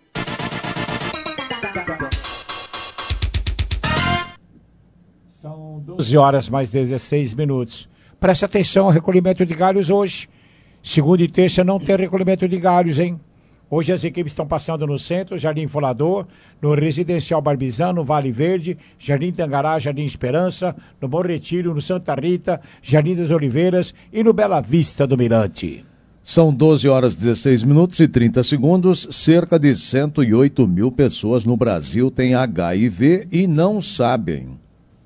São doze horas mais dezesseis minutos. Preste atenção ao recolhimento de galhos hoje. Segunda e terça não tem recolhimento de galhos, hein? Hoje as equipes estão passando no centro, Jardim Folador, no Residencial Barbizan, no Vale Verde, Jardim Tangará, Jardim Esperança, no Bom Retiro, no Santa Rita, Jardim das Oliveiras e no Bela Vista do Mirante. São doze horas, dezesseis minutos e trinta segundos. Cerca de cento e oito mil pessoas no Brasil têm H I V e não sabem.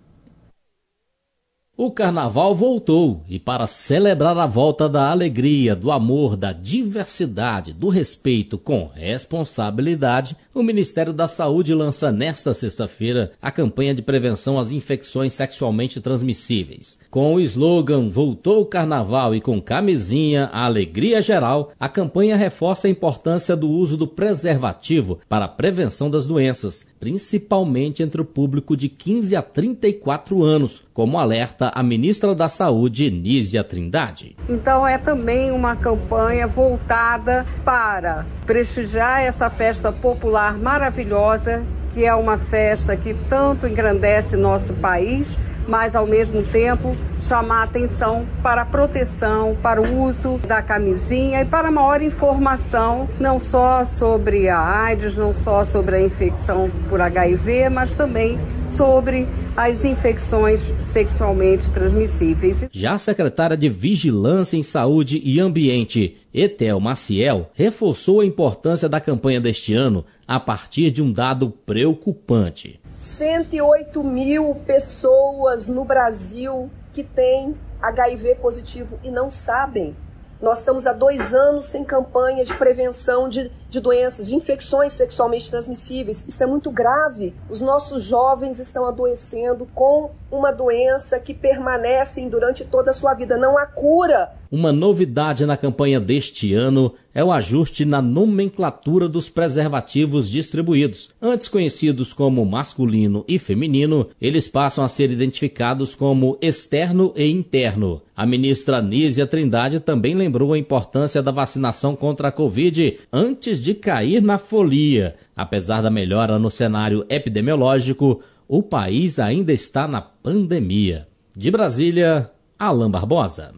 O carnaval voltou e, para celebrar a volta da alegria, do amor, da diversidade, do respeito com responsabilidade, o Ministério da Saúde lança nesta sexta-feira a campanha de prevenção às infecções sexualmente transmissíveis. Com o slogan Voltou o Carnaval e com camisinha, a alegria geral, a campanha reforça a importância do uso do preservativo para a prevenção das doenças, principalmente entre o público de quinze a trinta e quatro anos, como alerta a ministra da Saúde, Nízia Trindade. Então é também uma campanha voltada para prestigiar essa festa popular maravilhosa, que é uma festa que tanto engrandece nosso país, mas ao mesmo tempo chamar atenção para a proteção, para o uso da camisinha e para maior informação, não só sobre a AIDS, não só sobre a infecção por H I V, mas também sobre as infecções sexualmente transmissíveis. Já a secretária de Vigilância em Saúde e Ambiente, Etel Maciel, reforçou a importância da campanha deste ano a partir de um dado preocupante. cento e oito mil pessoas no Brasil que têm H I V positivo e não sabem. Nós estamos há dois anos sem campanha de prevenção de, de doenças, de infecções sexualmente transmissíveis. Isso é muito grave. Os nossos jovens estão adoecendo com uma doença que permanece durante toda a sua vida. Não há cura. Uma novidade na campanha deste ano é o ajuste na nomenclatura dos preservativos distribuídos. Antes conhecidos como masculino e feminino, eles passam a ser identificados como externo e interno. A ministra Nízia Trindade também lembrou a importância da vacinação contra a Covid antes de cair na folia. Apesar da melhora no cenário epidemiológico, o país ainda está na pandemia. De Brasília, Alain Barbosa.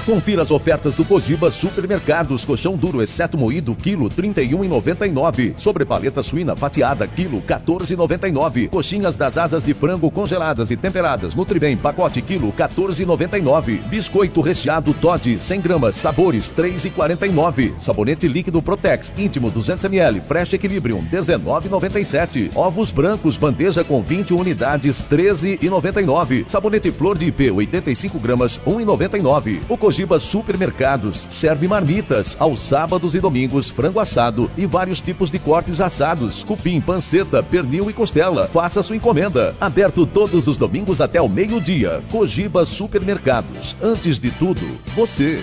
Confira as ofertas do Cogiba Supermercados. Colchão duro, exceto moído, quilo trinta e um reais e noventa e nove centavos. Sobre paleta suína fatiada, quilo quatorze reais e noventa e nove centavos. Coxinhas das asas de frango congeladas e temperadas, Nutribem, pacote quilo quatorze reais e noventa e nove centavos. Biscoito recheado Toddy, cem gramas, sabores três reais e quarenta e nove centavos. Sabonete líquido Protex, íntimo duzentos mililitros, Fresh Equilibrium, dezenove reais e noventa e sete centavos. Ovos brancos, bandeja com vinte unidades, treze reais e noventa e nove centavos. Sabonete Flor de I P, oitenta e cinco gramas, um real e noventa e nove centavos. O Cogiba Supermercados serve marmitas aos sábados e domingos, frango assado e vários tipos de cortes assados, cupim, panceta, pernil e costela. Faça sua encomenda. Aberto todos os domingos até o meio-dia. Cogiba Supermercados. Antes de tudo, você.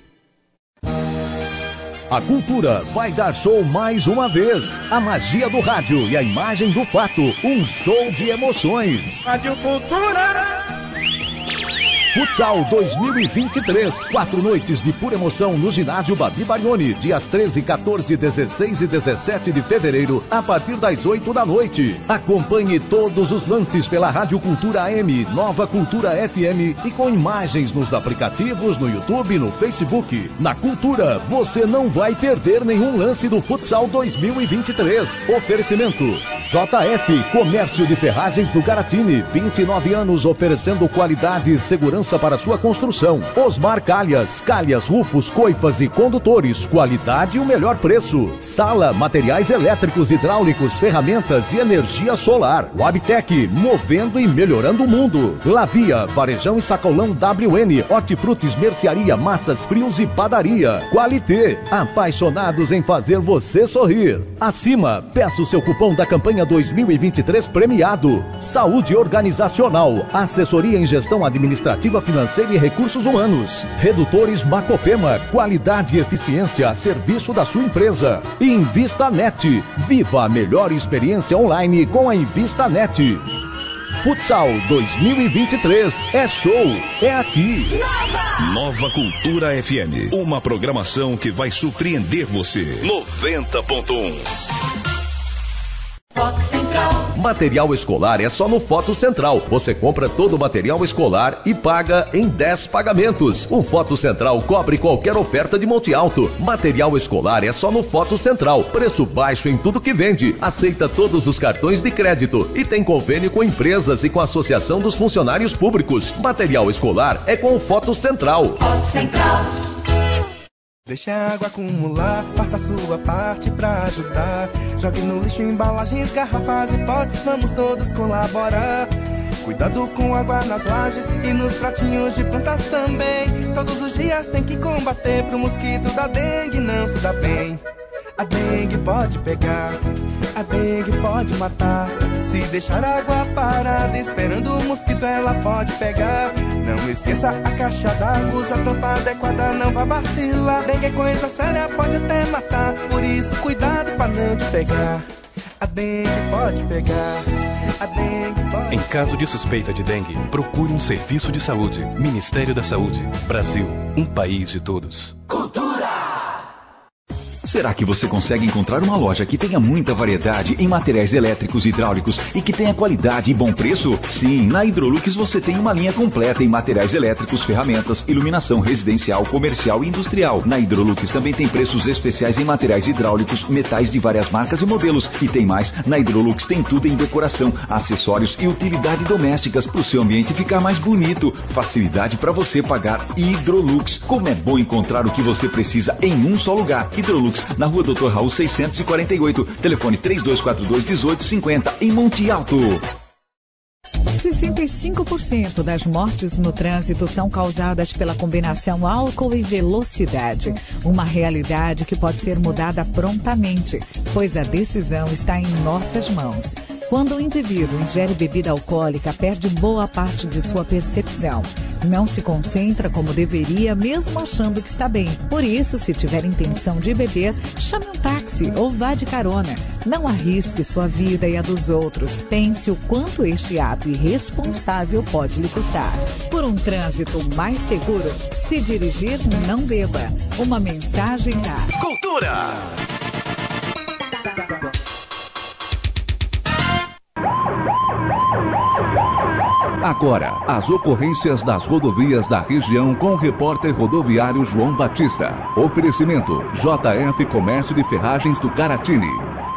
A Cultura vai dar show mais uma vez. A magia do rádio e a imagem do fato. Um show de emoções. Rádio Cultura! Futsal dois mil e vinte e três. Quatro noites de pura emoção no ginásio Babi Barioni. Dias treze, quatorze, dezesseis e dezessete de fevereiro, a partir das oito da noite. Acompanhe todos os lances pela Rádio Cultura A M, Nova Cultura F M e com imagens nos aplicativos, no YouTube e no Facebook. Na Cultura, você não vai perder nenhum lance do Futsal dois mil e vinte e três. Oferecimento J F, Comércio de Ferragens do Garatini. vinte e nove anos oferecendo qualidade e segurança para sua construção. Osmar Calhas, calhas, rufos, coifas e condutores, qualidade e o melhor preço. Sala, materiais elétricos, hidráulicos, ferramentas e energia solar. Wabtec, movendo e melhorando o mundo. Lavia, varejão e sacolão W N, hortifrutis, mercearia, massas, frios e padaria. Qualité, apaixonados em fazer você sorrir. Acima, peça o seu cupom da campanha dois mil e vinte e três premiado. Saúde organizacional, assessoria em gestão administrativa, financeira e recursos humanos. Redutores Macopema, qualidade e eficiência a serviço da sua empresa. InvistaNet, viva a melhor experiência online com a InvistaNet. Futsal dois mil e vinte e três é show, é aqui. Nova! Nova Cultura F M, uma programação que vai surpreender você. noventa ponto um. Foco Central. Material escolar é só no Foto Central. Você compra todo o material escolar e paga em dez pagamentos. O Foto Central cobre qualquer oferta de Monte Alto. Material escolar é só no Foto Central. Preço baixo em tudo que vende. Aceita todos os cartões de crédito e tem convênio com empresas e com a Associação dos Funcionários Públicos. Material escolar é com o Foto Central. Foco Central. Deixa a água acumular, faça a sua parte pra ajudar. Jogue no lixo embalagens, garrafas e potes, vamos todos colaborar. Cuidado com água nas lajes e nos pratinhos de plantas também. Todos os dias tem que combater pro mosquito da dengue não se dá bem. A dengue pode pegar, a dengue pode matar. Se deixar a água parada esperando o mosquito ela pode pegar. Não esqueça a caixa d'água, usa a tampa adequada, não vá vacilar. Dengue é coisa séria, pode até matar, por isso cuidado pra não te pegar. A dengue pode pegar, a dengue pode... Em caso de suspeita de dengue, procure um serviço de saúde. Ministério da Saúde. Brasil, um país de todos. Cultura! Será que você consegue encontrar uma loja que tenha muita variedade em materiais elétricos e hidráulicos e que tenha qualidade e bom preço? Sim, na Hidrolux você tem uma linha completa em materiais elétricos, ferramentas, iluminação residencial, comercial e industrial. Na Hidrolux também tem preços especiais em materiais hidráulicos, metais de várias marcas e modelos. E tem mais, na Hidrolux tem tudo em decoração, acessórios e utilidade domésticas para o seu ambiente ficar mais bonito. Facilidade para você pagar. Hidrolux. Como é bom encontrar o que você precisa em um só lugar. Hidrolux, na rua doutor Raul seiscentos e quarenta e oito, telefone três dois quatro dois, um oito cinco zero, em Monte Alto. sessenta e cinco por cento das mortes no trânsito são causadas pela combinação álcool e velocidade. Uma realidade que pode ser mudada prontamente, pois a decisão está em nossas mãos. Quando o indivíduo ingere bebida alcoólica, perde boa parte de sua percepção. Não se concentra como deveria, mesmo achando que está bem. Por isso, se tiver intenção de beber, chame um táxi ou vá de carona. Não arrisque sua vida e a dos outros. Pense o quanto este ato irresponsável pode lhe custar. Por um trânsito mais seguro, se dirigir, não beba. Uma mensagem da Cultura! Agora, as ocorrências das rodovias da região com o repórter rodoviário João Batista. Oferecimento J F Comércio de Ferragens do Caratini.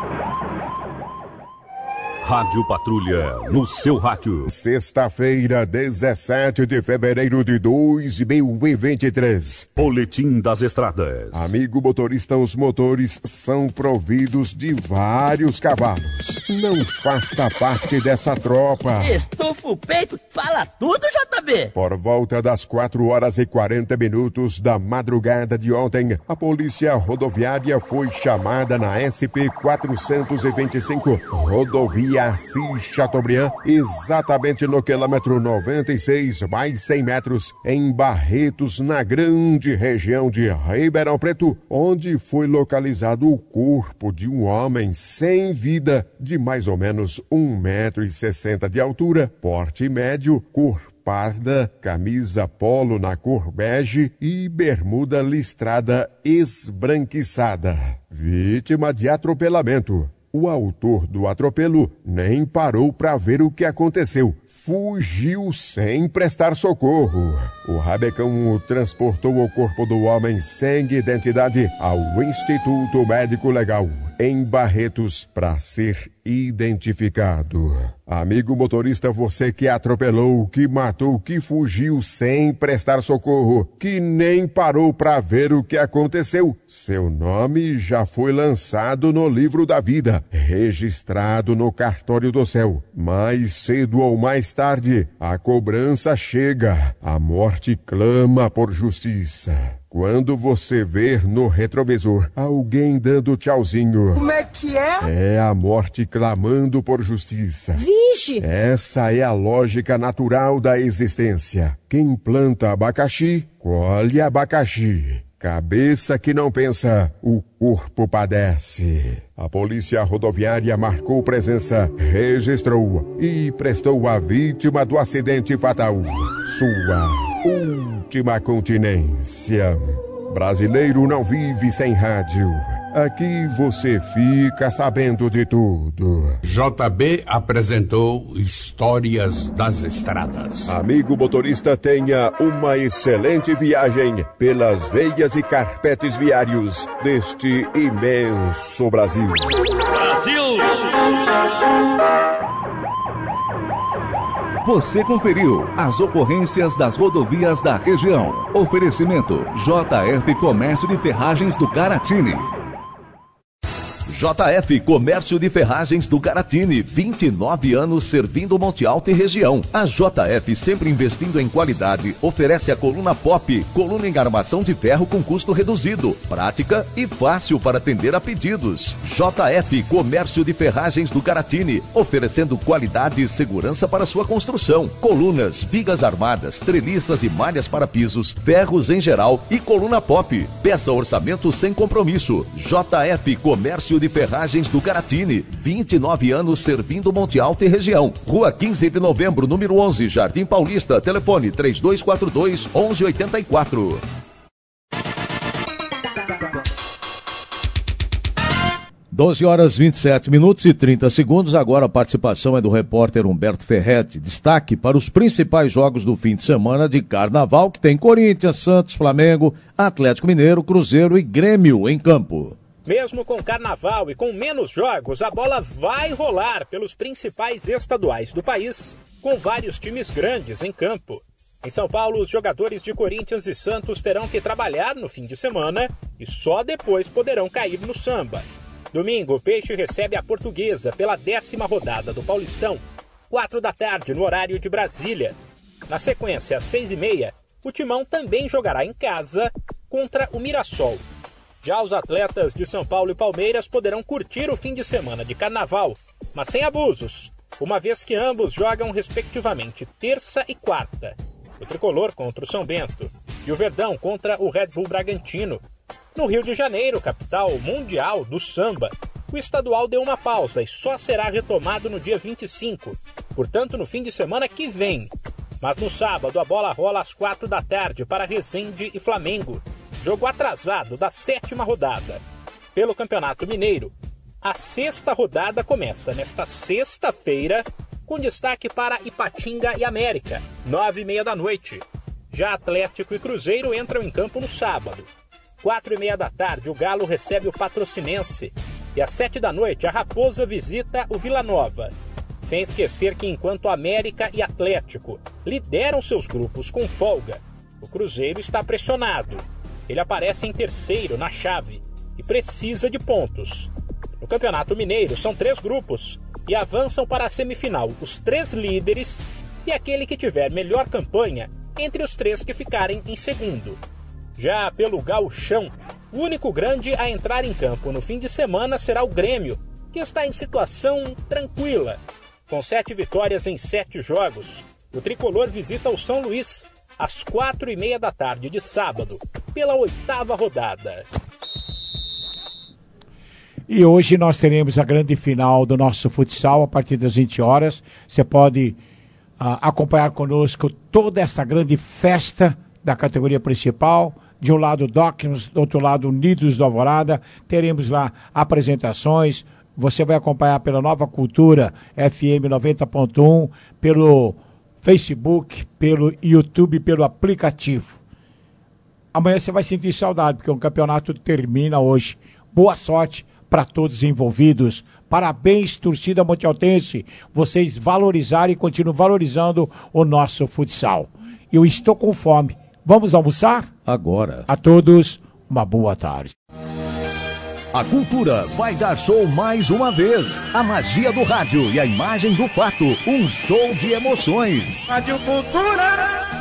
Rádio Patrulha, no seu rádio. Sexta-feira, dezessete de fevereiro de dois mil e vinte e três. Boletim das estradas. Amigo motorista, os motores são providos de vários cavalos. Não faça parte dessa tropa. Estufa o peito, fala tudo, J B. Por volta das quatro horas e quarenta minutos da madrugada de ontem, a polícia rodoviária foi chamada na S P quatrocentos e vinte e cinco, rodovia Assis Chateaubriand, exatamente no quilômetro noventa e seis, mais cem metros, em Barretos, na grande região de Ribeirão Preto, onde foi localizado o corpo de um homem sem vida, de mais ou menos um metro e sessenta de altura, porte médio, cor parda, camisa polo na cor bege e bermuda listrada esbranquiçada. Vítima de atropelamento. O autor do atropelo nem parou para ver o que aconteceu. Fugiu sem prestar socorro. O rabecão transportou o corpo do homem sem identidade ao Instituto Médico Legal, em Barretos, para ser identificado. Amigo motorista, você que atropelou, que matou, que fugiu sem prestar socorro, que nem parou para ver o que aconteceu, seu nome já foi lançado no livro da vida, registrado no cartório do céu. Mais cedo ou mais tarde, a cobrança chega, a morte clama por justiça. Quando você ver no retrovisor alguém dando tchauzinho... Como é que é? É a morte clamando por justiça. Vixe! Essa é a lógica natural da existência. Quem planta abacaxi, colhe abacaxi. Cabeça que não pensa, o corpo padece. A polícia rodoviária marcou presença, registrou e prestou à vítima do acidente fatal sua última continência. Brasileiro não vive sem rádio. Aqui você fica sabendo de tudo. J B apresentou Histórias das Estradas. Amigo motorista, tenha uma excelente viagem pelas veias e carpetes viários deste imenso Brasil. Brasil! Você conferiu as ocorrências das rodovias da região. Oferecimento J F Comércio de Ferragens do Caratini. J F Comércio de Ferragens do Caratini, vinte e nove anos servindo Monte Alto e região. A J F, sempre investindo em qualidade, oferece a coluna Pop, coluna em armação de ferro com custo reduzido, prática e fácil para atender a pedidos. J F Comércio de Ferragens do Caratini, oferecendo qualidade e segurança para sua construção. Colunas, vigas armadas, treliças e malhas para pisos, ferros em geral e coluna Pop. Peça orçamento sem compromisso. J F Comércio de Ferragens do Caratini, vinte e nove anos servindo Monte Alto e região. Rua quinze de novembro, número onze, Jardim Paulista. Telefone três dois quatro dois, onze oitenta e quatro. doze horas, vinte e sete minutos e trinta segundos. Agora a participação é do repórter Humberto Ferretti. Destaque para os principais jogos do fim de semana de carnaval, que tem Corinthians, Santos, Flamengo, Atlético Mineiro, Cruzeiro e Grêmio em campo. Mesmo com carnaval e com menos jogos, a bola vai rolar pelos principais estaduais do país, com vários times grandes em campo. Em São Paulo, os jogadores de Corinthians e Santos terão que trabalhar no fim de semana e só depois poderão cair no samba. Domingo, o Peixe recebe a Portuguesa pela décima rodada do Paulistão, quatro da tarde no horário de Brasília. Na sequência, às seis e meia, o Timão também jogará em casa contra o Mirassol. Já os atletas de São Paulo e Palmeiras poderão curtir o fim de semana de carnaval, mas sem abusos, uma vez que ambos jogam respectivamente terça e quarta. O Tricolor contra o São Bento e o Verdão contra o Red Bull Bragantino. No Rio de Janeiro, capital mundial do samba, o estadual deu uma pausa e só será retomado no dia vinte e cinco, portanto no fim de semana que vem. Mas no sábado a bola rola às quatro da tarde para Resende e Flamengo. Jogo atrasado da sétima rodada. Pelo Campeonato Mineiro, a sexta rodada começa nesta sexta-feira com destaque para Ipatinga e América, nove e meia da noite. Já Atlético e Cruzeiro entram em campo no sábado. Quatro e meia da tarde, o Galo recebe o Patrocinense. E às sete da noite, a Raposa visita o Vila Nova. Sem esquecer que enquanto América e Atlético lideram seus grupos com folga, o Cruzeiro está pressionado. Ele aparece em terceiro na chave e precisa de pontos. No Campeonato Mineiro são três grupos e avançam para a semifinal os três líderes e aquele que tiver melhor campanha entre os três que ficarem em segundo. Já pelo Gauchão, o único grande a entrar em campo no fim de semana será o Grêmio, que está em situação tranquila. Com sete vitórias em sete jogos, o tricolor visita o São Luís às quatro e meia da tarde de sábado, pela oitava rodada. E hoje nós teremos a grande final do nosso futsal a partir das vinte horas. Você pode uh, acompanhar conosco toda essa grande festa da categoria principal. De um lado Docks, do outro lado Unidos do Alvorada. Teremos lá apresentações. Você vai acompanhar pela Nova Cultura F M noventa ponto um, pelo Facebook, pelo YouTube, pelo aplicativo. Amanhã você vai sentir saudade, porque o campeonato termina hoje. Boa sorte para todos os envolvidos. Parabéns, torcida montealtense. Vocês valorizaram e continuam valorizando o nosso futsal. Eu estou com fome. Vamos almoçar? Agora. A todos, uma boa tarde. A Cultura vai dar show mais uma vez. A magia do rádio e a imagem do fato. Um show de emoções. Rádio Cultura!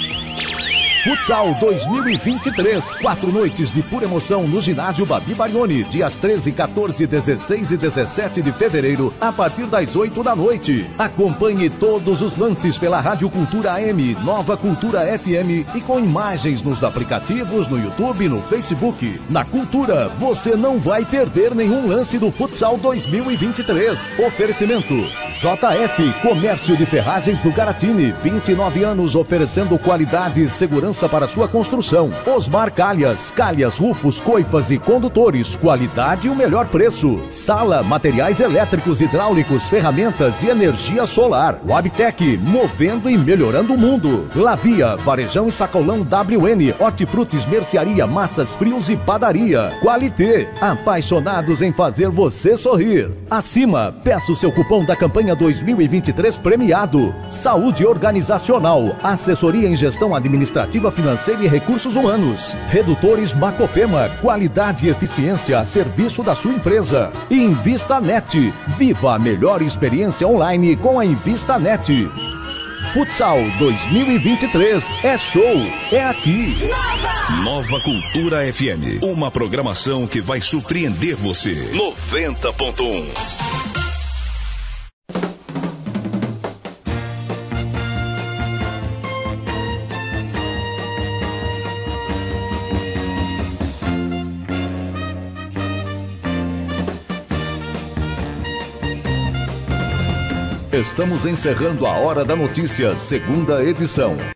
Futsal dois mil e vinte e três. Quatro noites de pura emoção no ginásio Babi Barioni. Dias treze, quatorze, dezesseis e dezessete de fevereiro, a partir das oito da noite. Acompanhe todos os lances pela Rádio Cultura A M, Nova Cultura F M e com imagens nos aplicativos, no YouTube e no Facebook. Na Cultura, você não vai perder nenhum lance do Futsal dois mil e vinte e três. Oferecimento J F, Comércio de Ferragens do Garatini. vinte e nove anos oferecendo qualidade e segurança para sua construção. Osmar Calhas, calhas, rufos, coifas e condutores, qualidade e o melhor preço. Sala, materiais elétricos, hidráulicos, ferramentas e energia solar. Wabtec, movendo e melhorando o mundo. Lavia, varejão e sacolão W N, hortifrutis, mercearia, massas, frios e padaria. Qualité, apaixonados em fazer você sorrir. Acima, peça o seu cupom da campanha dois mil e vinte e três premiado. Saúde organizacional, assessoria em gestão administrativa, financeira e recursos humanos. Redutores Macopema, qualidade e eficiência a serviço da sua empresa. InvistaNet, viva a melhor experiência online com a InvistaNet. Futsal dois mil e vinte e três é show, é aqui. Nova, Nova Cultura F M, uma programação que vai surpreender você. noventa ponto um. Estamos encerrando a Hora da Notícia, segunda edição.